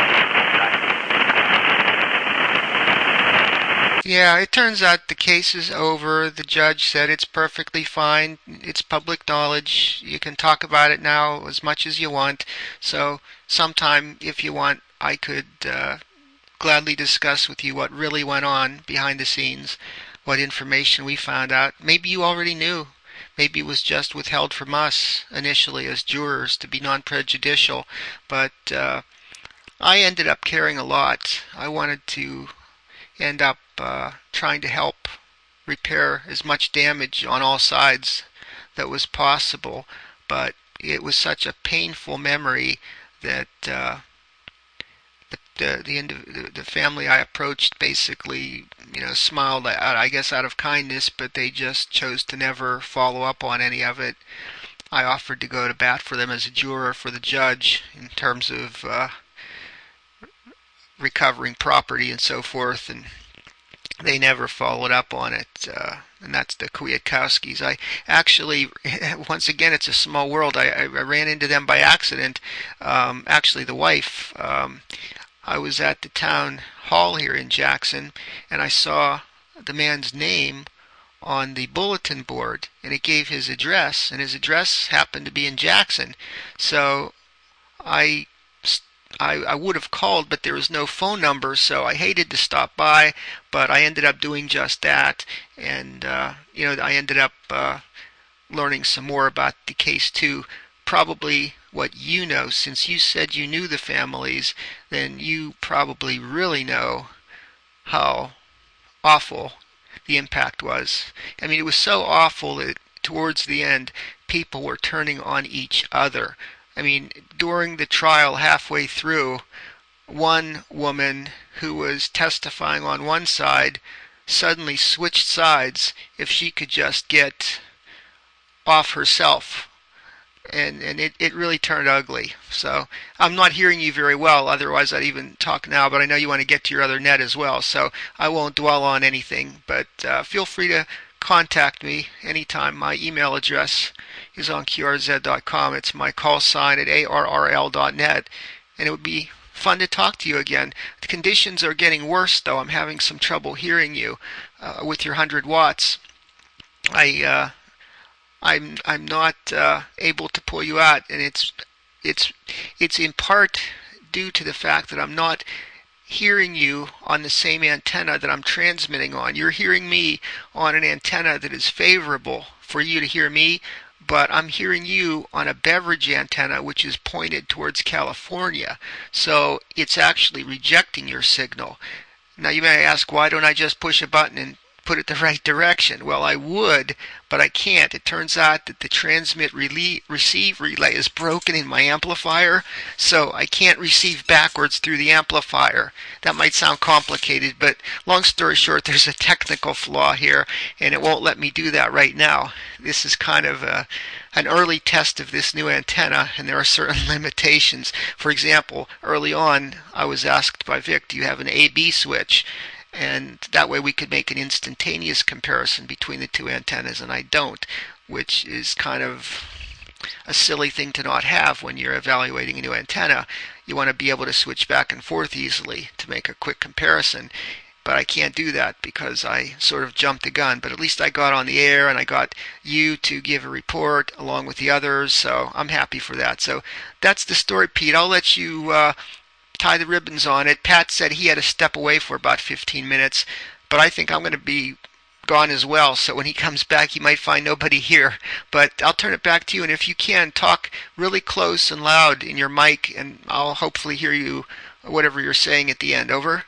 Yeah, it turns out the case is over. The judge said it's perfectly fine. It's public knowledge. You can talk about it now as much as you want. So sometime, if you want, I could uh, gladly discuss with you what really went on behind the scenes, what information we found out. Maybe you already knew. Maybe it was just withheld from us initially as jurors to be non-prejudicial. But uh, I ended up caring a lot. I wanted to end up uh, trying to help repair as much damage on all sides that was possible, but it was such a painful memory that uh, the the, the the family I approached basically, you know, smiled out, I guess out of kindness, but they just chose to never follow up on any of it. I offered to go to bat for them as a juror for the judge in terms of uh, recovering property and so forth, and they never followed up on it, uh, and that's the Kwiatkowskis. I actually, once again, it's a small world. I, I ran into them by accident. Um, actually, the wife, um, I was at the town hall here in Jackson, and I saw the man's name on the bulletin board, and it gave his address, and his address happened to be in Jackson. So I I, I would have called, but there was no phone number, so I hated to stop by, but I ended up doing just that, and, uh, you know, I ended up uh, learning some more about the case, too. Probably what you know, since you said you knew the families, then you probably really know how awful the impact was. I mean, it was so awful that towards the end, people were turning on each other. I mean, during the trial, halfway through, one woman who was testifying on one side suddenly switched sides if she could just get off herself. And and it, it really turned ugly. So I'm not hearing you very well, otherwise I'd even talk now, but I know you want to get to your other net as well, so I won't dwell on anything. But uh, feel free to contact me anytime. My email address is on Q R Z dot com. It's my call sign at A R R L dot net, and it would be fun to talk to you again. The conditions are getting worse, though. I'm having some trouble hearing you uh, with your one hundred watts. I uh, I'm I'm not uh, able to pull you out, and it's it's it's in part due to the fact that I'm not hearing you on the same antenna that I'm transmitting on. You're hearing me on an antenna that is favorable for you to hear me, but I'm hearing you on a beverage antenna which is pointed towards California. So it's actually rejecting your signal. Now you may ask, why don't I just push a button and put it the right direction? Well, I would, but I can't. It turns out that the transmit relay, receive relay is broken in my amplifier, so I can't receive backwards through the amplifier. That might sound complicated, but long story short, there's a technical flaw here, and it won't let me do that right now. This is kind of a, an early test of this new antenna, and there are certain limitations. For example, early on, I was asked by Vic, do you have an A B switch? And that way we could make an instantaneous comparison between the two antennas, and I don't, which is kind of a silly thing to not have when you're evaluating a new antenna. You want to be able to switch back and forth easily to make a quick comparison, but I can't do that because I sort of jumped the gun. But at least I got on the air, and I got you to give a report along with the others, so I'm happy for that. So that's the story, Pete. I'll let you uh, tie the ribbons on it. Pat said he had to step away for about fifteen minutes, but I think I'm going to be gone as well, so when he comes back he might find nobody here. But I'll turn it back to you, and if you can, talk really close and loud in your mic, and I'll hopefully hear you, whatever you're saying at the end. Over.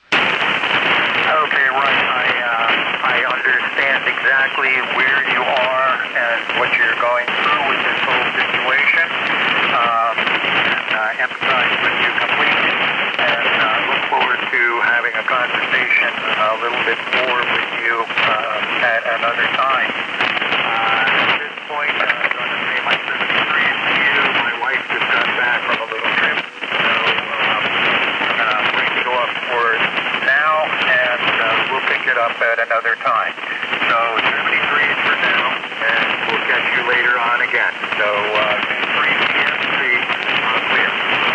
Okay, right. I, uh, I understand exactly where you are and what you're going through with this whole situation. Um, and uh, empathize with you completely, and uh, look forward to having a conversation a little bit more with you uh, at another time. Uh, at this point, uh, I'm going to say my sympathy to you. My wife just got back from a little trip, so um, I'm going to break it off for now, and uh, we'll pick it up at another time. So seventy-three for now, and we'll catch you later on again. So uh, three P M on clear.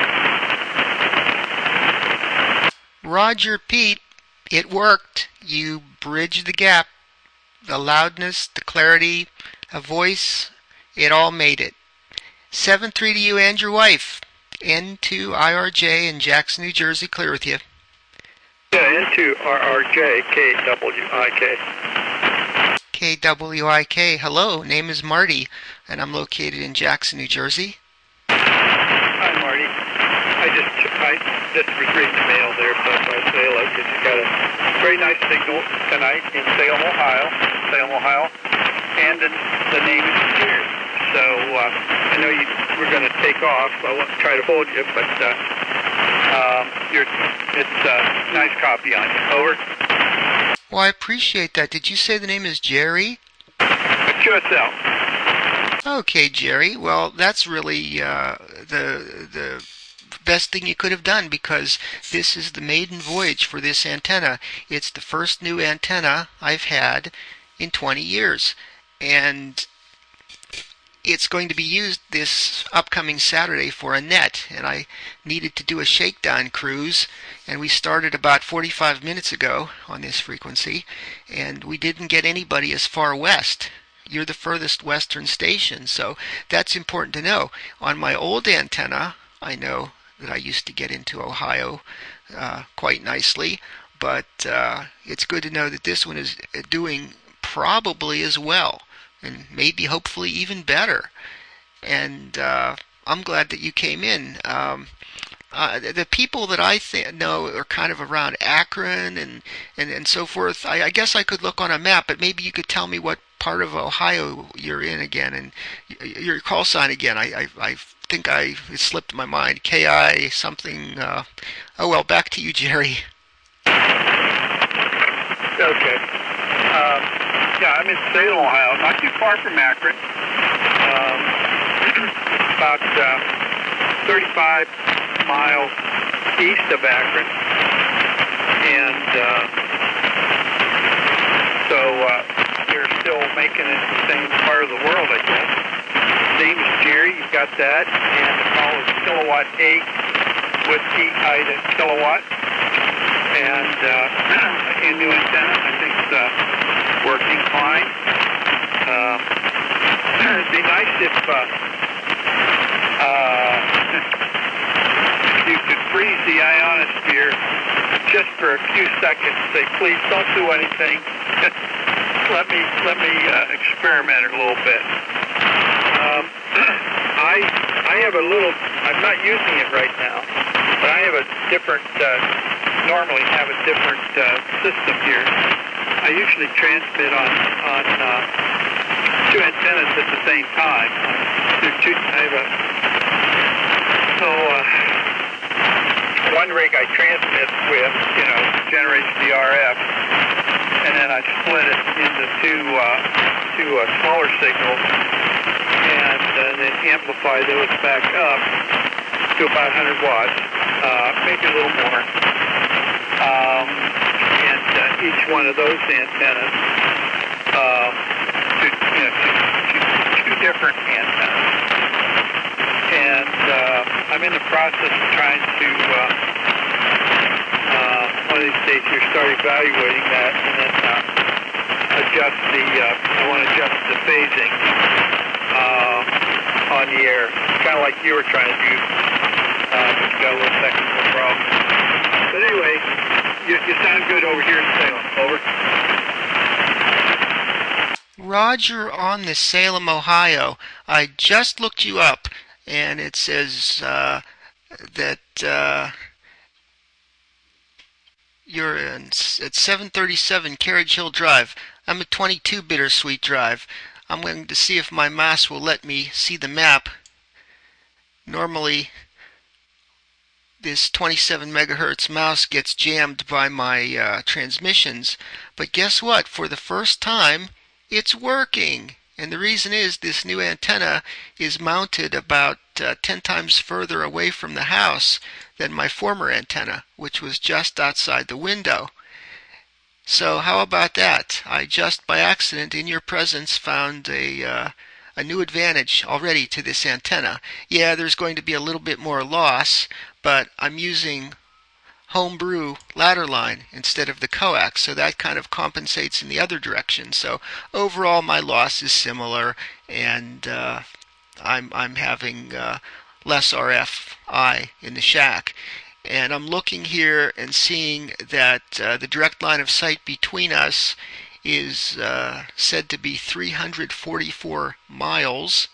Roger, Pete, it worked. You bridged the gap. The loudness, the clarity, a voice, it all made it. seven three to you and your wife. N two I R J in Jackson, New Jersey, clear with you. Yeah, N two R R J K W I K. K W I K. Hello, name is Marty, and I'm located in Jackson, New Jersey. Hi, Marty. I just I just retrieved the mail there, so I say hello because you got a very nice signal tonight in Salem, Ohio. Salem, Ohio, and the, the name is Jerry. So uh, I know you we're going to take off. I won't try to hold you, but uh, uh, you're, it's a nice copy on you. Over. Well, I appreciate that. Did you say the name is Jerry? It's yourself. Okay, Jerry. Well, that's really uh, the the best thing you could have done, because this is the maiden voyage for this antenna. It's the first new antenna I've had in twenty years, and it's going to be used this upcoming Saturday for a net, and I needed to do a shakedown cruise, and we started about forty-five minutes ago on this frequency, and we didn't get anybody as far west. You're the furthest western station, so that's important to know. On my old antenna, I know that I used to get into Ohio uh, quite nicely, but uh, it's good to know that this one is doing probably as well, and maybe hopefully even better. And uh, I'm glad that you came in. Um, uh, the people that I th- know are kind of around Akron and, and, and so forth. I, I guess I could look on a map, but maybe you could tell me what part of Ohio you're in again, and your call sign again. I, I, I think I it slipped my mind. K I something. Uh, oh well, back to you, Jerry. Okay. Um, yeah, I'm in Salem, Ohio, not too far from Akron. Um, about uh, thirty-five miles east of Akron, and uh, so uh, you're still making it the same part of the world, I guess. Name is Jerry, you've got that, and the call is Kilowatt eight Whiskey Ida Kilowatt, and uh, a new antenna. I think it's uh, working fine. Um, it'd be nice if uh, uh, you could freeze the ionosphere just for a few seconds. Say, please don't do anything. let me let me uh, experiment a little bit. Um, I I have a little. I'm not using it right now, but I have a different. Uh, normally have a different uh, system here. I usually transmit on on uh, two antennas at the same time. Two, I have a so uh, one rig I transmit with, you know, generates the R F, and then I split it into two uh, two uh, smaller signals, and uh, then amplify those back up to about one hundred watts, uh, maybe a little more. Um, and uh, each one of those antennas, uh, to, you know, to, to two different antennas. And uh, I'm in the process of trying to, uh, uh, one of these days here, start evaluating that, and then uh, adjust the, uh, I want to adjust the phasing uh, on the air, kind of like you were trying to do, uh, but you got a little technical problem. But anyway, you, you sound good over here in Salem. Over. Roger on the Salem, Ohio. I just looked you up, and it says uh, that uh, you're in, at seven thirty-seven Carriage Hill Drive. I'm at twenty-two Bittersweet Drive. I'm going to see if my mouse will let me see the map. Normally, this twenty-seven megahertz mouse gets jammed by my uh, transmissions, but guess what? For the first time, it's working. And the reason is this new antenna is mounted about uh, ten times further away from the house than my former antenna, which was just outside the window. So how about that? I just by accident in your presence found a uh, a new advantage already to this antenna. Yeah, there's going to be a little bit more loss, but I'm using homebrew ladder line instead of the coax, so that kind of compensates in the other direction. So overall my loss is similar, and uh, I'm I'm having uh, less R F I in the shack. And I'm looking here and seeing that uh, the direct line of sight between us is uh, said to be three hundred forty-four miles,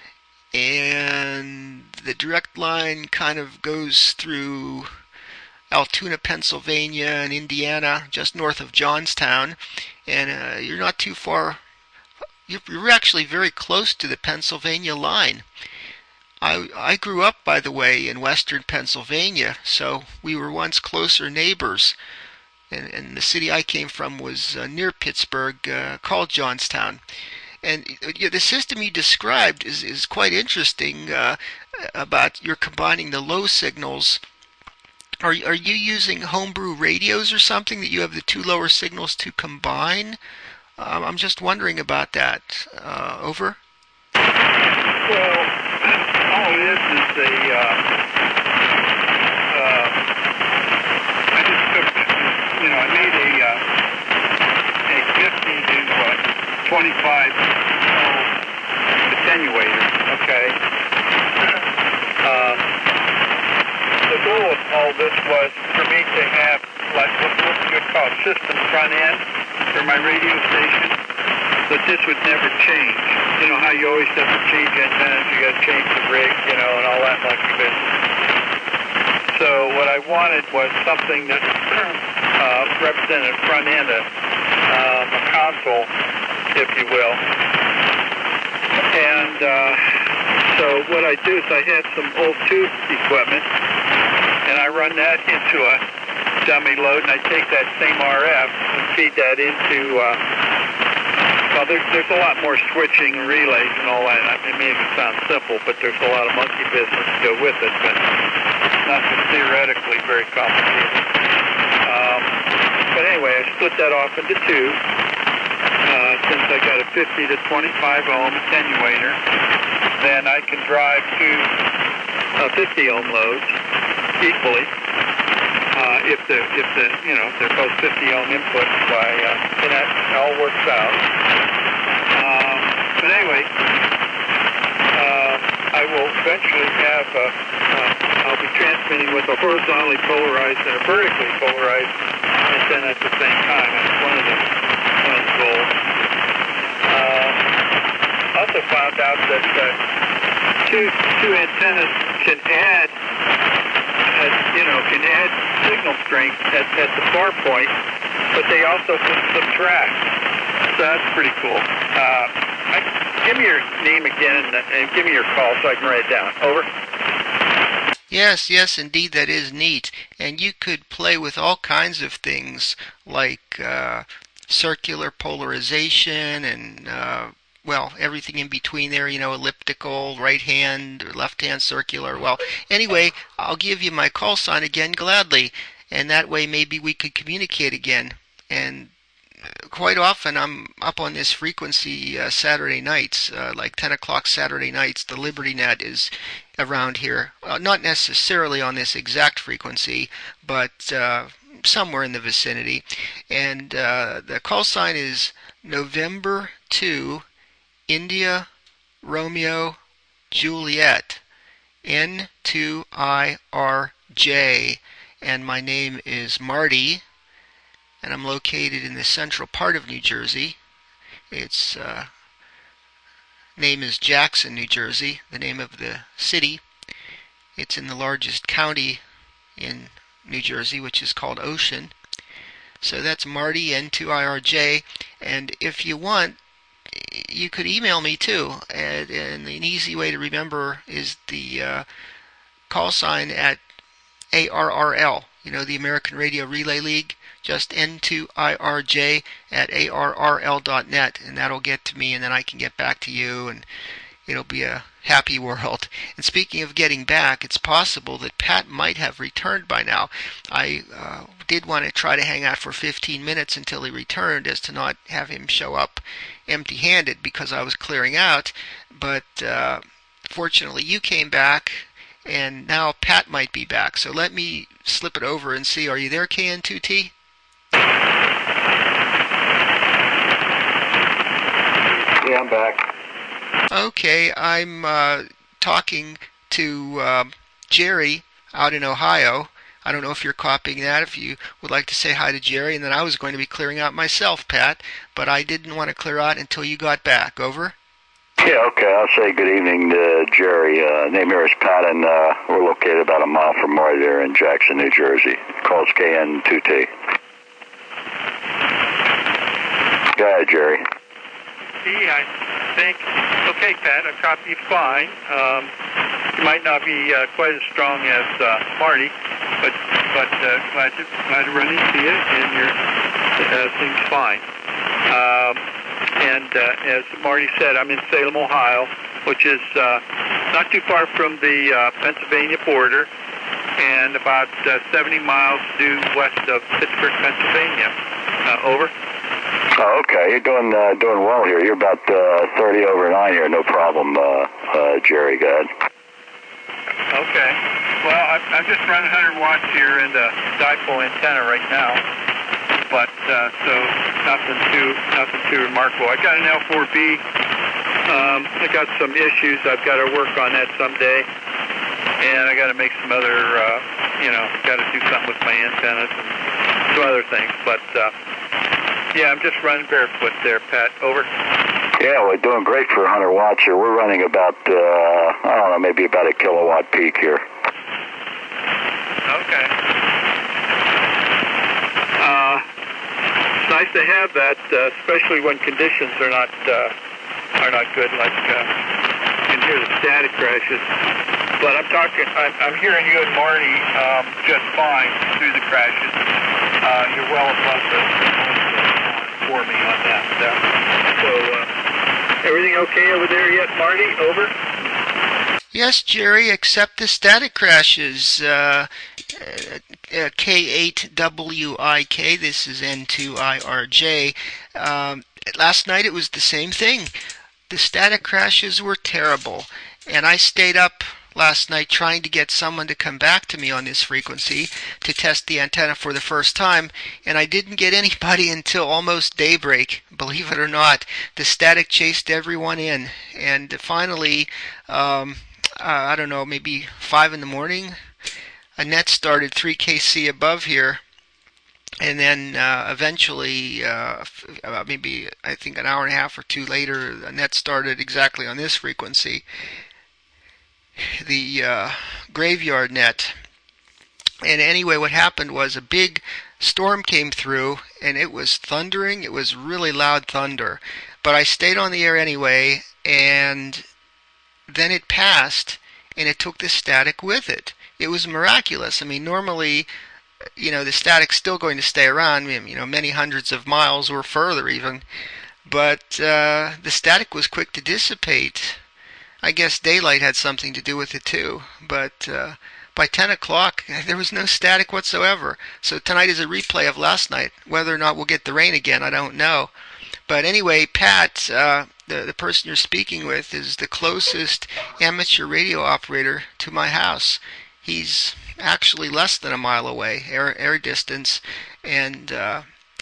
and the direct line kind of goes through Altoona, Pennsylvania, and Indiana, just north of Johnstown, and uh, you're not too far. You're actually very close to the Pennsylvania line. I, I grew up, by the way, in western Pennsylvania, so we were once closer neighbors. And, and the city I came from was uh, near Pittsburgh, uh, called Johnstown. And uh, the system you described is, is quite interesting uh, about you're combining the low signals. Are, are you using homebrew radios or something that you have the two lower signals to combine? Um, I'm just wondering about that. Uh, over? Well, all it is is a, uh, uh, I just took, you know, I made a, uh, a fifty to uh, twenty-five ohm attenuator, okay? Um, the goal of all this was for me to have, like, what you would call a system front end for my radio station, but this would never change. You know how you always have to change antennas, you got to change the rig, you know, and all that monkey business. So what I wanted was something that uh, represented front end, a, um, a console, if you will. And uh, so what I do is I have some old tube equipment, and I run that into a dummy load, and I take that same R F and feed that into, uh, well, there's, there's a lot more switching, relays, and all that. I mean, it makes it sound simple, but there's a lot of monkey business to go with it, but nothing theoretically very complicated. Um, but anyway, I split that off into two. Uh, since I got a fifty to twenty-five ohm attenuator, then I can drive two uh, fifty ohm loads equally. Uh, if the if the you know if they're both fifty ohm inputs by uh, and that all works out. Um, but anyway, uh, I will eventually have a, uh, I'll be transmitting with a horizontally polarized and a vertically polarized antenna at the same time. That's one of the one of the goals. Uh, also found out that uh, two two antennas can add. Uh, you know, can add signal strength at, at the far point, but they also can subtract. So that's pretty cool. Uh, I, give me your name again and, and give me your call so I can write it down. Over. Yes, yes, indeed, that is neat. And you could play with all kinds of things like uh, circular polarization and uh, well, everything in between there, you know, elliptical, right hand, or left hand circular. Well, anyway, I'll give you my call sign again gladly, and that way maybe we could communicate again. And quite often I'm up on this frequency uh, Saturday nights, uh, like ten o'clock Saturday nights. The Liberty Net is around here. Well, not necessarily on this exact frequency, but uh, somewhere in the vicinity. And uh, the call sign is November two, India, Romeo, Juliet, N two I R J, and my name is Marty, and I'm located in the central part of New Jersey. Its uh, name is Jackson, New Jersey, the name of the city. It's in the largest county in New Jersey, which is called Ocean. So that's Marty, N two I R J, and if you want, you could email me too, and, and an easy way to remember is the uh, call sign at A R R L, you know, the American Radio Relay League, just N two I R J at A R R L dot net, and that'll get to me, and then I can get back to you, and it'll be a happy world. And speaking of getting back, it's possible that Pat might have returned by now. I uh, did want to try to hang out for fifteen minutes until he returned, as to not have him show up empty-handed because I was clearing out. But uh, fortunately you came back, and now Pat might be back. So let me slip it over and see. Are you there, K N two T? Yeah, I'm back. Okay, I'm uh, talking to uh, Jerry out in Ohio. I don't know if you're copying that, if you would like to say hi to Jerry, and then I was going to be clearing out myself, Pat, but I didn't want to clear out until you got back. Over? Yeah, okay, I'll say good evening to Jerry. Uh, name here is Pat, and uh, we're located about a mile from right there in Jackson, New Jersey. Calls K N two T. Go ahead, Jerry. See, I think, okay, Pat, I copy you fine. Um, you might not be uh, quite as strong as uh, Marty, but but uh, glad to glad to run into you, and your uh, things fine. Um, and And uh, as Marty said, I'm in Salem, Ohio, which is uh, not too far from the uh, Pennsylvania border, and about uh, seventy miles due west of Pittsburgh, Pennsylvania. Uh, over. Oh, okay. You're doing uh, doing well here. You're about uh, thirty over nine here. No problem, uh, uh, Jerry. Go ahead. Okay. Well, I'm, I'm just running one hundred watts here in the dipole antenna right now, but uh, so nothing too nothing too remarkable. I got an L four B. Um, I got some issues. I've got to work on that someday, and I got to make some other, uh, you know, got to do something with my antennas and some other things. But uh, yeah, I'm just running barefoot there, Pat. Over. Yeah, we're doing great for one hundred watts here. We're running about, uh, I don't know, maybe about a kilowatt peak here. Okay. Uh, it's nice to have that, uh, especially when conditions are not uh, are not good. Like uh, you can hear the static crashes. But I'm talking. I'm, I'm hearing you and Marty um, just fine through the crashes. Uh, you're well above the for me on that. Uh, so. Uh, Everything okay over there yet, Marty? Over? Yes, Jerry, except the static crashes. Uh, uh, K eight W I K, this is N two I R J. Um, last night it was the same thing. The static crashes were terrible, and I stayed up last night trying to get someone to come back to me on this frequency to test the antenna for the first time, and I didn't get anybody until almost daybreak. Believe it or not, the static chased everyone in, and finally, um, uh, I don't know, maybe five in the morning, a net started three K C above here, and then uh, eventually, uh, maybe I think an hour and a half or two later, a net started exactly on this frequency, the uh, graveyard net. And anyway, what happened was a big storm came through, and it was thundering. It was really loud thunder. But I stayed on the air anyway, and then it passed, and it took the static with it. It was miraculous. I mean, normally, you know, the static's still going to stay around, you know, many hundreds of miles or further even. But uh, the static was quick to dissipate. I guess daylight had something to do with it too, but uh, by ten o'clock there was no static whatsoever. So tonight is a replay of last night. Whether or not we'll get the rain again, I don't know. But anyway, Pat, uh, the, the person you're speaking with, is the closest amateur radio operator to my house. He's actually less than a mile away, air, air distance, and uh,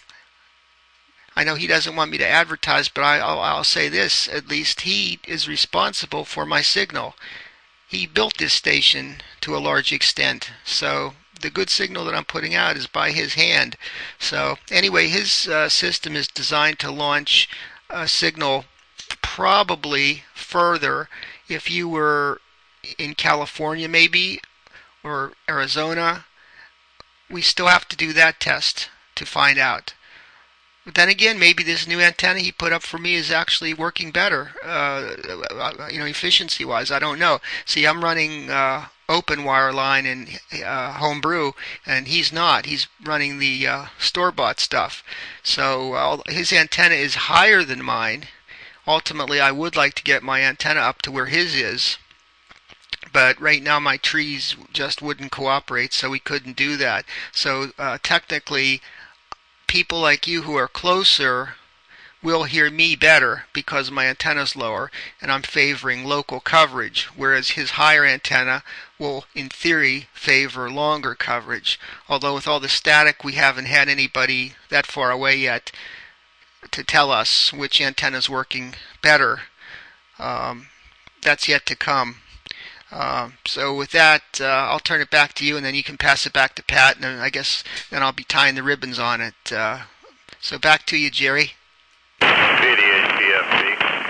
I know he doesn't want me to advertise, but I, I'll, I'll say this, at least he is responsible for my signal. He built this station to a large extent, so the good signal that I'm putting out is by his hand. So anyway, his uh, system is designed to launch a signal probably further if you were in California maybe, or Arizona. We still have to do that test to find out. But then again, maybe this new antenna he put up for me is actually working better, uh, you know, efficiency-wise. I don't know. See, I'm running uh, open wire line and uh, homebrew, and he's not. He's running the uh, store-bought stuff. So uh, his antenna is higher than mine. Ultimately, I would like to get my antenna up to where his is. But right now my trees just wouldn't cooperate, so we couldn't do that. So uh, technically, people like you who are closer will hear me better because my antenna's lower, and I'm favoring local coverage, whereas his higher antenna will, in theory, favor longer coverage. Although with all the static, we haven't had anybody that far away yet to tell us which antenna's working better. Um, that's yet to come. Uh, so with that, uh, I'll turn it back to you, and then you can pass it back to Pat, and then I guess then I'll be tying the ribbons on it. Uh, so back to you, Jerry. V D H P F B.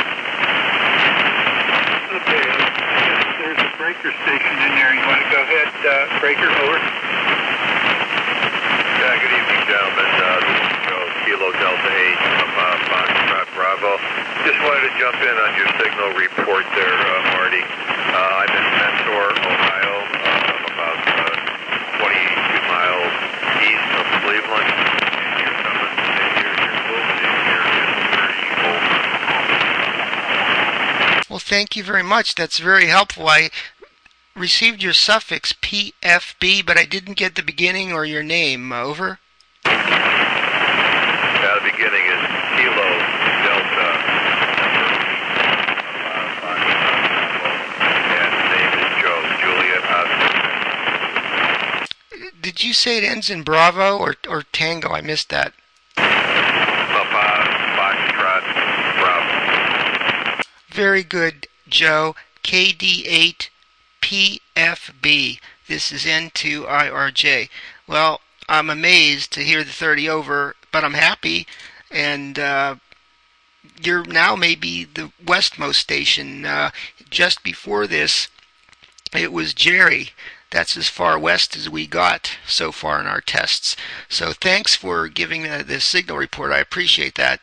Okay, uh, there's a breaker station in there. You want to go ahead, uh, breaker, over? Yeah, good evening, gentlemen. Uh, this is Joe, Kilo Delta eight from uh, Foxtrot Bravo. Just wanted to jump in on your signal report there, uh, Marty. Uh, I'm in Mentor, Ohio. Uh, I'm about uh, twenty-two miles east of Cleveland. And you're coming, and you're, you're close in here, just thirty over. thank you very much. That's very helpful. I received your suffix P F B, but I didn't get the beginning or your name. Over. Yeah, the beginning is Kilo Delta number, and the name is Joe, Juliet Oscar. Did you say it ends in Bravo or, or Tango? I missed that. Papa, Foxtrot, Bravo. Very good, Joe. K D eight P F B. This is N two I R J. Well, I'm amazed to hear the thirty over, but I'm happy. And uh, you're now maybe the westmost station. Uh, just before this, it was Jerry. That's as far west as we got so far in our tests. So thanks for giving the, the signal report. I appreciate that.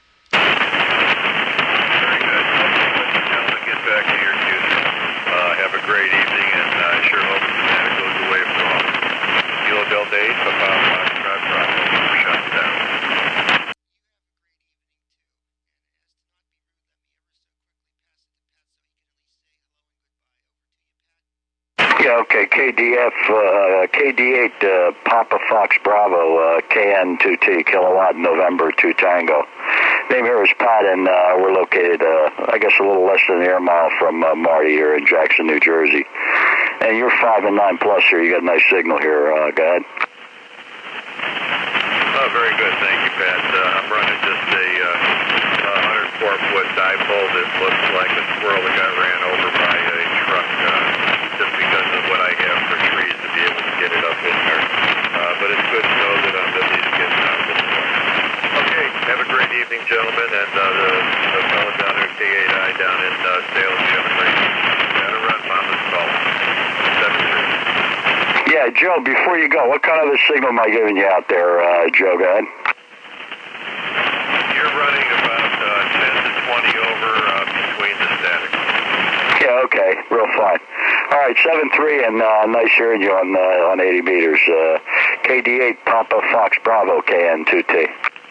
Very good. Gentlemen, get back to your duties. Uh, have a great evening, and I uh, sure hope the data goes away for all. Kilo Delta eight, Papa, Foxtrot, Bravo. Shut down. Yeah, okay, K D F, uh, K D eight, uh, Papa Fox Bravo, uh, K N two T, Kilowatt November two Tango. Name here is Pat, and uh, we're located, uh, I guess, a little less than an air mile from uh, Marty here in Jackson, New Jersey. And you're five and nine plus here. You got a nice signal here. Uh, go ahead. Oh, very good. Thank you, Pat. Uh, I'm running just a uh, one hundred four foot dipole that looks like a squirrel that got ran over by a truck. Uh, just because of what I have for trees to be able to get it up in there. Uh, but it's good to know that I'm at least getting out of this point. Okay, have a great evening, gentlemen, and uh, the, the fellow down there at K eight I down in uh, Salem, you have a great evening. Gotta run, Mama's call. seven three. Yeah, Joe, before you go, what kind of a signal am I giving you out there, uh, Joe? Go ahead. You're running about uh, ten to twenty over uh, between the static. Yeah, okay, real fine. All right, seven three, and uh, nice hearing you on uh, on eighty meters. Uh, K D eight, Papa Fox Bravo, K N two T.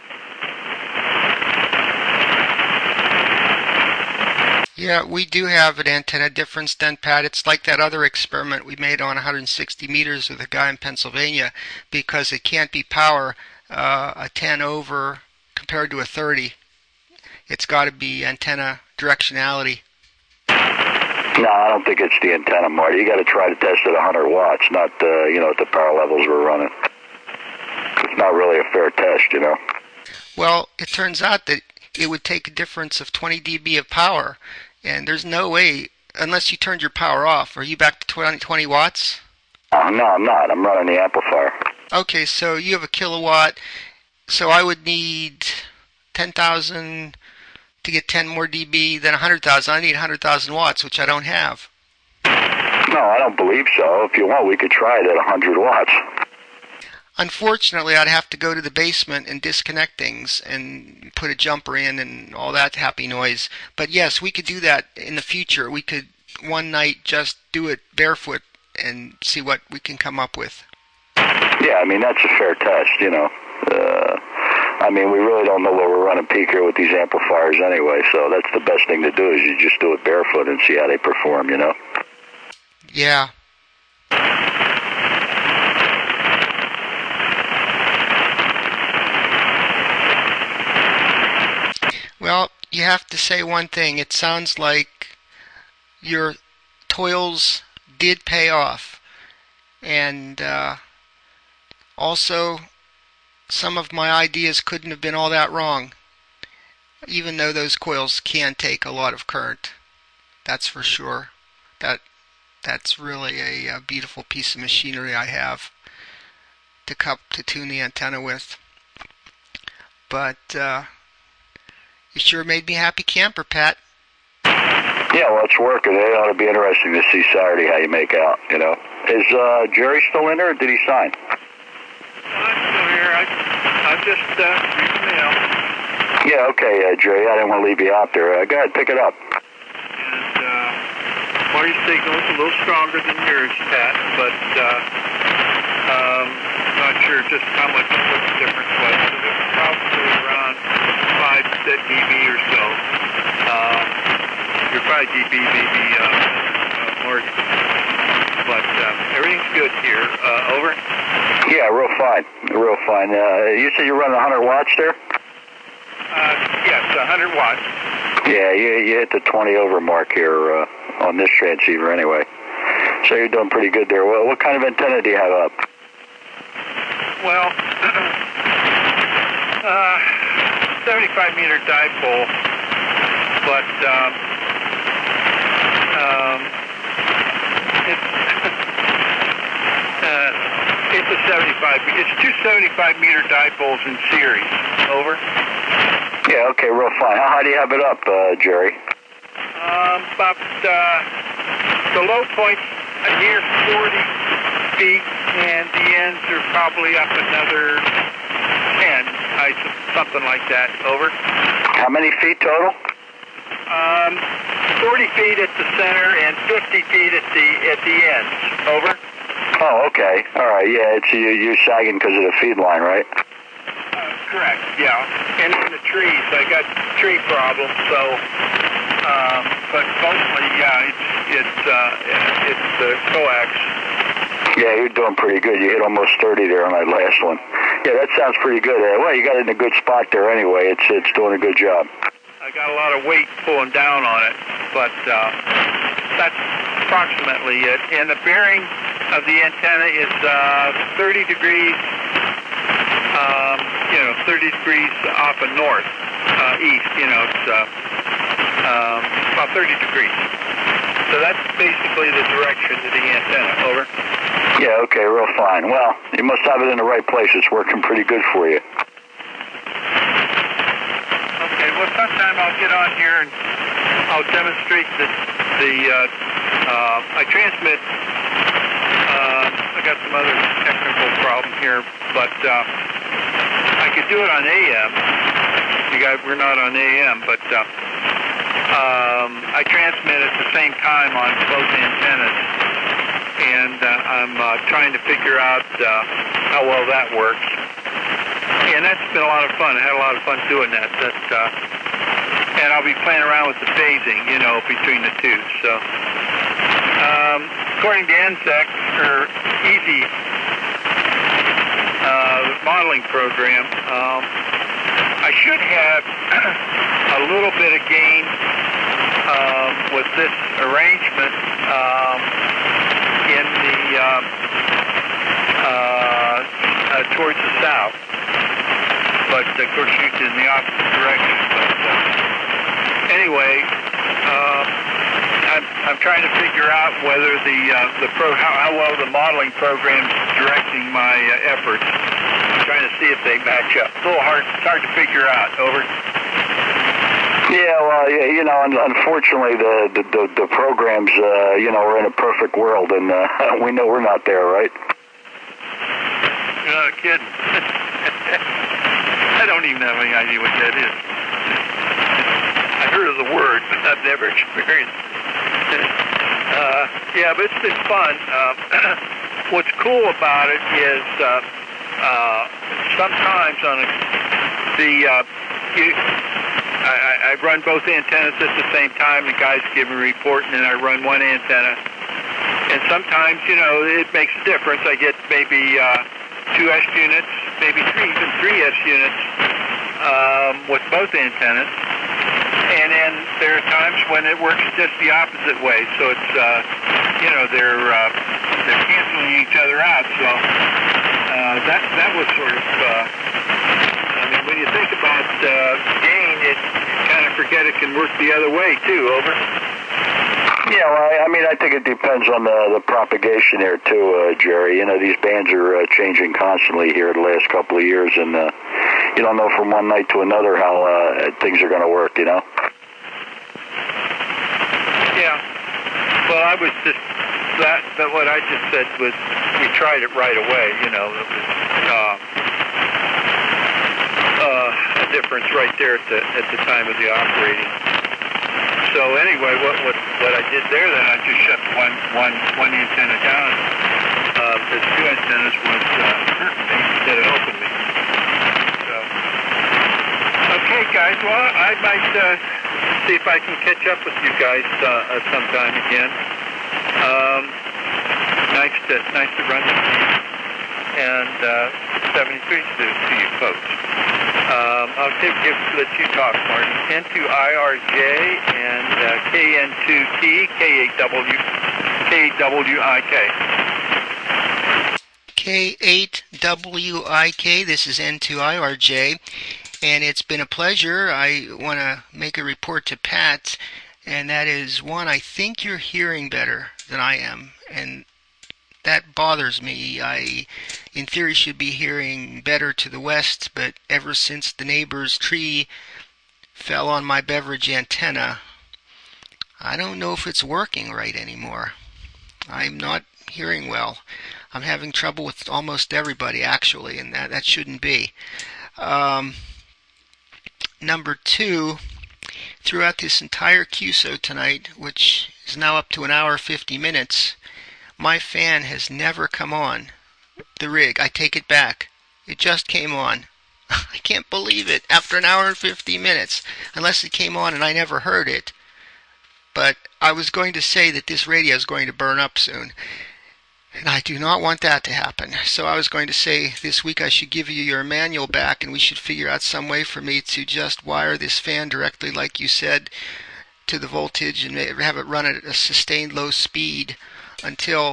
Yeah, we do have an antenna difference then, Pat. It's like that other experiment we made on one hundred sixty meters with a guy in Pennsylvania, because it can't be power, uh, a ten over compared to a thirty. It's got to be antenna directionality. No, I don't think it's the antenna, Marty. You got to try to test at one hundred watts, not uh, you know at the power levels we're running. It's not really a fair test, you know. Well, it turns out that it would take a difference of twenty D B of power, and there's no way unless you turned your power off. Are you back to twenty, twenty watts? Uh, no, I'm not. I'm running the amplifier. Okay, so you have a kilowatt. So I would need ten thousand to get ten more dB than one hundred thousand. I need one hundred thousand watts, which I don't have. No, I don't believe so. If you want, we could try it at one hundred watts. Unfortunately, I'd have to go to the basement and disconnect things and put a jumper in and all that happy noise. But yes, we could do that in the future. We could one night just do it barefoot and see what we can come up with. Yeah, I mean, that's a fair test, you know. Uh, I mean, we really don't know where we're running peak here with these amplifiers anyway, so that's the best thing to do is you just do it barefoot and see how they perform, you know? Yeah. Well, you have to say one thing. It sounds like your toils did pay off. And uh, also, some of my ideas couldn't have been all that wrong, even though those coils can take a lot of current. That's for sure. That That's really a, a beautiful piece of machinery I have to cup to tune the antenna with. But uh, you sure made me happy camper, Pat. Yeah, well, it's working. It ought to be interesting to see Saturday how you make out, you know. Is uh, Jerry still in there, or did he sign? I'm still here. I, I'm just uh, reading mail. Yeah, okay, uh, Jerry. I didn't want to leave you out there. Uh, go ahead, pick it up. And uh, Marty's signal is a little stronger than yours, Pat, but uh, um, not sure just how much what the difference was. It was probably around five dB or so. Uh, you're five D B maybe, uh, uh, Marty. But uh, everything's good here. Uh, over? Yeah, real fine. Real fine. Uh, you said you're running one hundred watts there? Uh, yes, one hundred watts. Yeah, you, you hit the twenty over mark here uh, on this transceiver anyway. So you're doing pretty good there. Well, what kind of antenna do you have up? Well, uh, seventy-five meter dipole, but um, um, it's, uh, it's a seventy-five. It's two seventy-five meter dipoles in series. Over. Yeah, okay, real fine. How high do you have it up, uh, Jerry? Um, about uh, the low point's near forty feet, and the ends are probably up another ten, I, something like that. Over. How many feet total? Um, forty feet at the center and fifty feet at the at the ends. Over. Oh, okay. All right. Yeah, it's you, you're sagging because of the feed line, right? Uh, correct. Yeah. And in the trees, I got tree problems, so. Um, but mostly, yeah, it's it's uh, it's the coax. Yeah, you're doing pretty good. You hit almost thirty there on that last one. Yeah, that sounds pretty good. Uh, well, you got it in a good spot there anyway. It's it's doing a good job. I got a lot of weight pulling down on it, but uh, that's approximately it. And the bearing of the antenna is uh, thirty degrees, um, you know, thirty degrees off of north, uh, east. You know, it's uh, um, about thirty degrees. So that's basically the direction of the antenna. Over. Yeah, okay, real fine. Well, you must have it in the right place. It's working pretty good for you. Okay, well, sometime I'll get on here and I'll demonstrate the, the uh, uh, I transmit, uh, I got some other technical problem here, but uh, I could do it on A M. You guys, we're not on A M, but uh, um, I transmit at the same time on both antennas. And uh, I'm uh, trying to figure out uh, how well that works. And that's been a lot of fun. I had a lot of fun doing that. That uh, and I'll be playing around with the phasing, you know, between the two. So, um, according to N S E C, or Easy uh, modeling program, um, I should have a little bit of gain um, with this arrangement. Um, in the uh, uh, uh, towards the south, but of course shoots in the opposite direction. But uh, anyway, uh, I'm I'm trying to figure out whether the uh, the pro how, how well the modeling program's directing my uh, efforts. I'm trying to see if they match up. It's a little hard. It's hard to figure out. Over. Yeah, well, you know, unfortunately, the the, the, the programs, uh, you know, are in a perfect world, and uh, we know we're not there, right? You're not kidding. I don't even have any idea what that is. I heard of the word, but I've never experienced it. Uh, yeah, but it's been fun. Uh, what's cool about it is uh, uh, sometimes on a, the uh, you. I, I run both antennas at the same time. The guys give me a report, and then I run one antenna. And sometimes, you know, it makes a difference. I get maybe uh, two S units, maybe three, even three S units um, with both antennas. And then there are times when it works just the opposite way. So it's, uh, you know, they're uh, they're canceling each other out. So uh, that that was sort of. Uh, I mean, when you think about uh, gain, it you kind of forget it can work the other way too. Over. Yeah, well, I, I mean, I think it depends on the, the propagation here too, uh, Jerry. You know, these bands are uh, changing constantly here the last couple of years, and uh, you don't know from one night to another how uh, things are going to work. You know. Yeah. Well, I was just that. But what I just said was we tried it right away. You know, it was. Uh, Uh, a difference right there at the at the time of the operating. So anyway, what what what I did there, then I just shut one one one antenna down. Uh, the two antennas was uh, hurting me instead of helping me. So okay, guys. Well, I might uh, see if I can catch up with you guys uh, at some time again. Um, nice to nice to run with you, and uh, seventy-three to, to you folks. Um, I'll give, give, let you talk, Marty. N two I R J and uh, K N two T, K eight W, K eight W I K. K eight W I K, this is N two I R J, and it's been a pleasure. I want to make a report to Pat, and that is, one, I think you're hearing better than I am, and that bothers me. I, in theory, should be hearing better to the west, but ever since the neighbor's tree fell on my beverage antenna, I don't know if it's working right anymore. I'm not hearing well. I'm having trouble with almost everybody, actually, and that, that shouldn't be. Um, number two, throughout this entire Q S O tonight, which is now up to an hour fifty minutes, my fan has never come on. The rig, I take it back. It just came on. I can't believe it. After an hour and fifty minutes, unless it came on and I never heard it. But I was going to say that this radio is going to burn up soon, and I do not want that to happen. So I was going to say this week I should give you your manual back, and we should figure out some way for me to just wire this fan directly, like you said, to the voltage and have it run at a sustained low speed until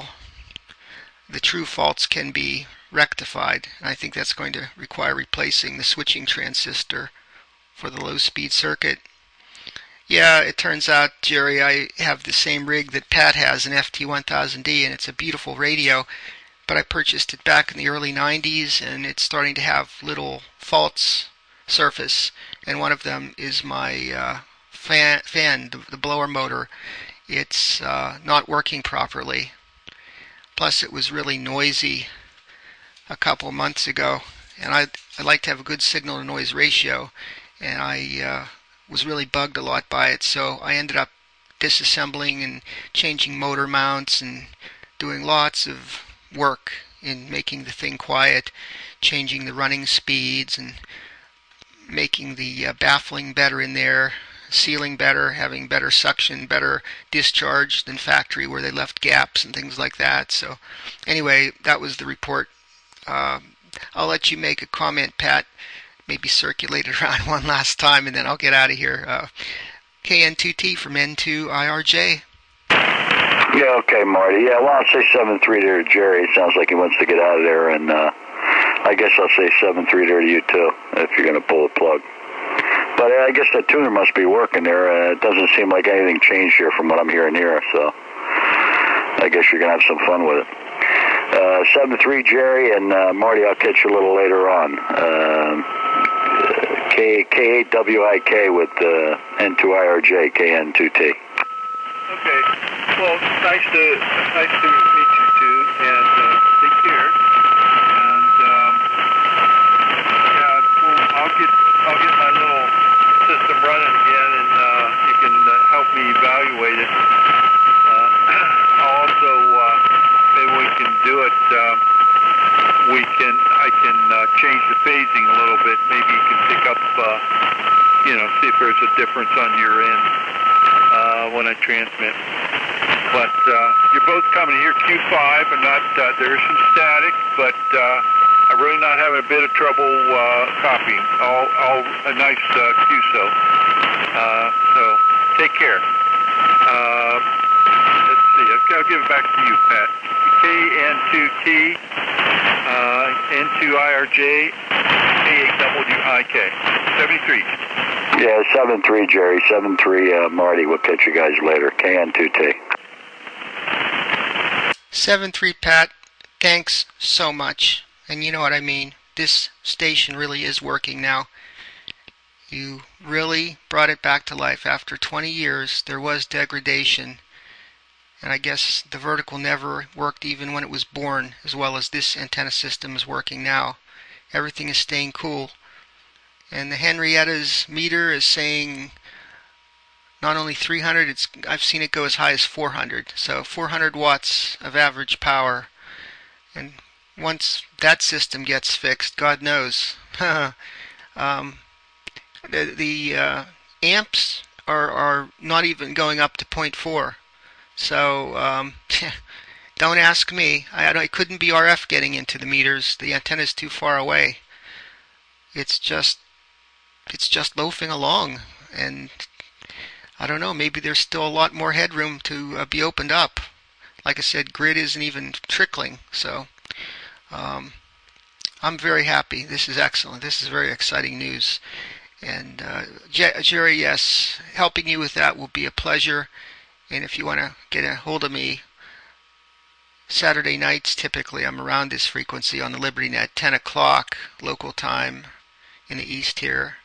the true faults can be rectified. And I think that's going to require replacing the switching transistor for the low speed circuit. Yeah, it turns out, Jerry, I have the same rig that Pat has, an F T one thousand D, and it's a beautiful radio, but I purchased it back in the early nineties, and it's starting to have little faults surface, and one of them is my uh, fan, fan the, the blower motor. It's uh, not working properly. Plus, it was really noisy a couple months ago, and I I like to have a good signal-to-noise ratio, and I uh, was really bugged a lot by it, so I ended up disassembling and changing motor mounts and doing lots of work in making the thing quiet, changing the running speeds and making the uh, baffling better in there, sealing better, having better suction, better discharge than factory where they left gaps and things like that. So anyway, that was the report. Uh, I'll let you make a comment, Pat, maybe circulate it around one last time, and then I'll get out of here. Uh, K N two T from N two I R J. Yeah, okay, Marty. Yeah, well, I'll say seven three there to Jerry. It sounds like he wants to get out of there, and uh, I guess I'll say seven three there to you, too, if you're going to pull the plug. But uh, I guess the tuner must be working there. Uh, it doesn't seem like anything changed here from what I'm hearing here, so I guess you're going to have some fun with it. Uh, seven three, Jerry, and uh, Marty, I'll catch you a little later on. Uh, K, K eight W I K with uh, N two I R J, K N two T. Okay. Well, nice to nice to meet you too, and uh, take care. And um, yeah, well, I'll get I'll get my little system running again, and uh, you can uh, help me evaluate it. Uh, also, uh, maybe we can do it. Uh, we can I can uh, change the phasing a little bit. Maybe you can pick up, uh, you know, see if there's a difference on your end uh, when I transmit. But uh, you're both coming here, Q five, and not uh, there is some static, but uh, I'm really not having a bit of trouble uh, copying. All, all a nice uh, Q S O. Uh, so take care. Uh, let's see. I'll, I'll give it back to you, Pat. K N two T, uh, N two I R J, K eight W I K. seventy-three. Yeah, seven three, Jerry. seven three, uh, Marty. We'll catch you guys later. K N two T. seven three, Pat. Thanks so much. And you know what I mean. This station really is working now. You really brought it back to life. After twenty years, there was degradation. And I guess the vertical never worked even when it was born, as well as this antenna system is working now. Everything is staying cool. And the Henrietta's meter is saying not only three hundred, it's I've seen it go as high as four hundred. So four hundred watts of average power. And once that system gets fixed, God knows. um, the the uh, amps are, are not even going up to point four. So um, don't ask me. I, I couldn't be R F getting into the meters. The antenna's too far away. It's just it's just loafing along, and I don't know. Maybe there's still a lot more headroom to uh, be opened up. Like I said, grid isn't even trickling. So um, I'm very happy. This is excellent. This is very exciting news. And uh, Jerry, yes, helping you with that will be a pleasure. And if you want to get a hold of me, Saturday nights typically I'm around this frequency on the LibertyNet, ten o'clock local time in the east here.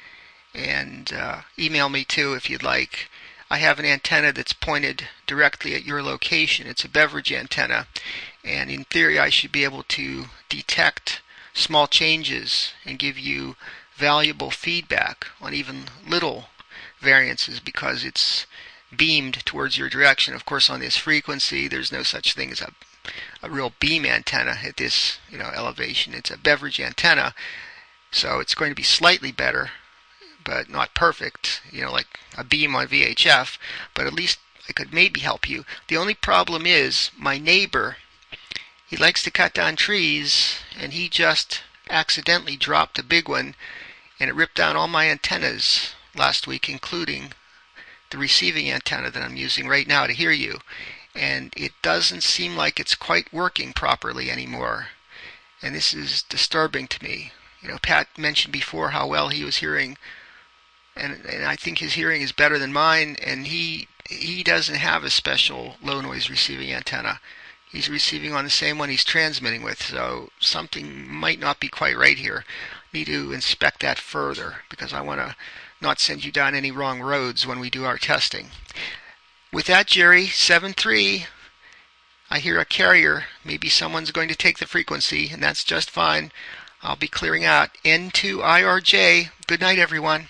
And uh, email me too if you'd like. I have an antenna that's pointed directly at your location. It's a beverage antenna, and in theory I should be able to detect small changes and give you valuable feedback on even little variances because it's beamed towards your direction. Of course, on this frequency there's no such thing as a, a real beam antenna at this you know elevation. It's a beverage antenna, so it's going to be slightly better, but not perfect, you know, like a beam on V H F, but at least I could maybe help you. The only problem is my neighbor, he likes to cut down trees, and he just accidentally dropped a big one, and it ripped down all my antennas last week, including the receiving antenna that I'm using right now to hear you. And it doesn't seem like it's quite working properly anymore. And this is disturbing to me. You know, Pat mentioned before how well he was hearing, and, and I think his hearing is better than mine, and he he doesn't have a special low noise receiving antenna. He's receiving on the same one he's transmitting with, so something might not be quite right here. Need to inspect that further because I want to not send you down any wrong roads when we do our testing. With that, Jerry, seven three, I hear a carrier. Maybe someone's going to take the frequency, and that's just fine. I'll be clearing out N two I R J. Good night, everyone.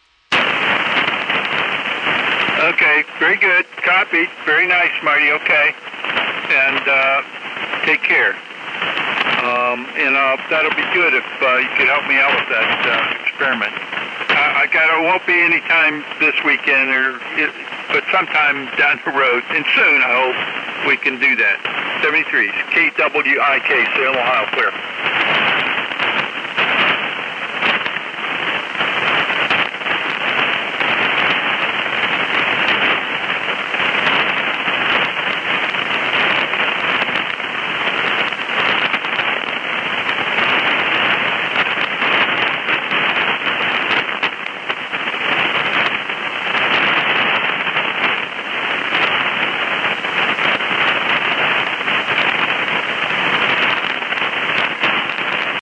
Okay, very good. Copy. Very nice, Marty. Okay. And uh, take care. Um, and uh, that'll be good if uh, you could help me out with that uh, experiment. I, I got it won't be any time this weekend, or it, but sometime down the road, and soon I hope we can do that. seventy-three, K W I K, Salem, Ohio, clear.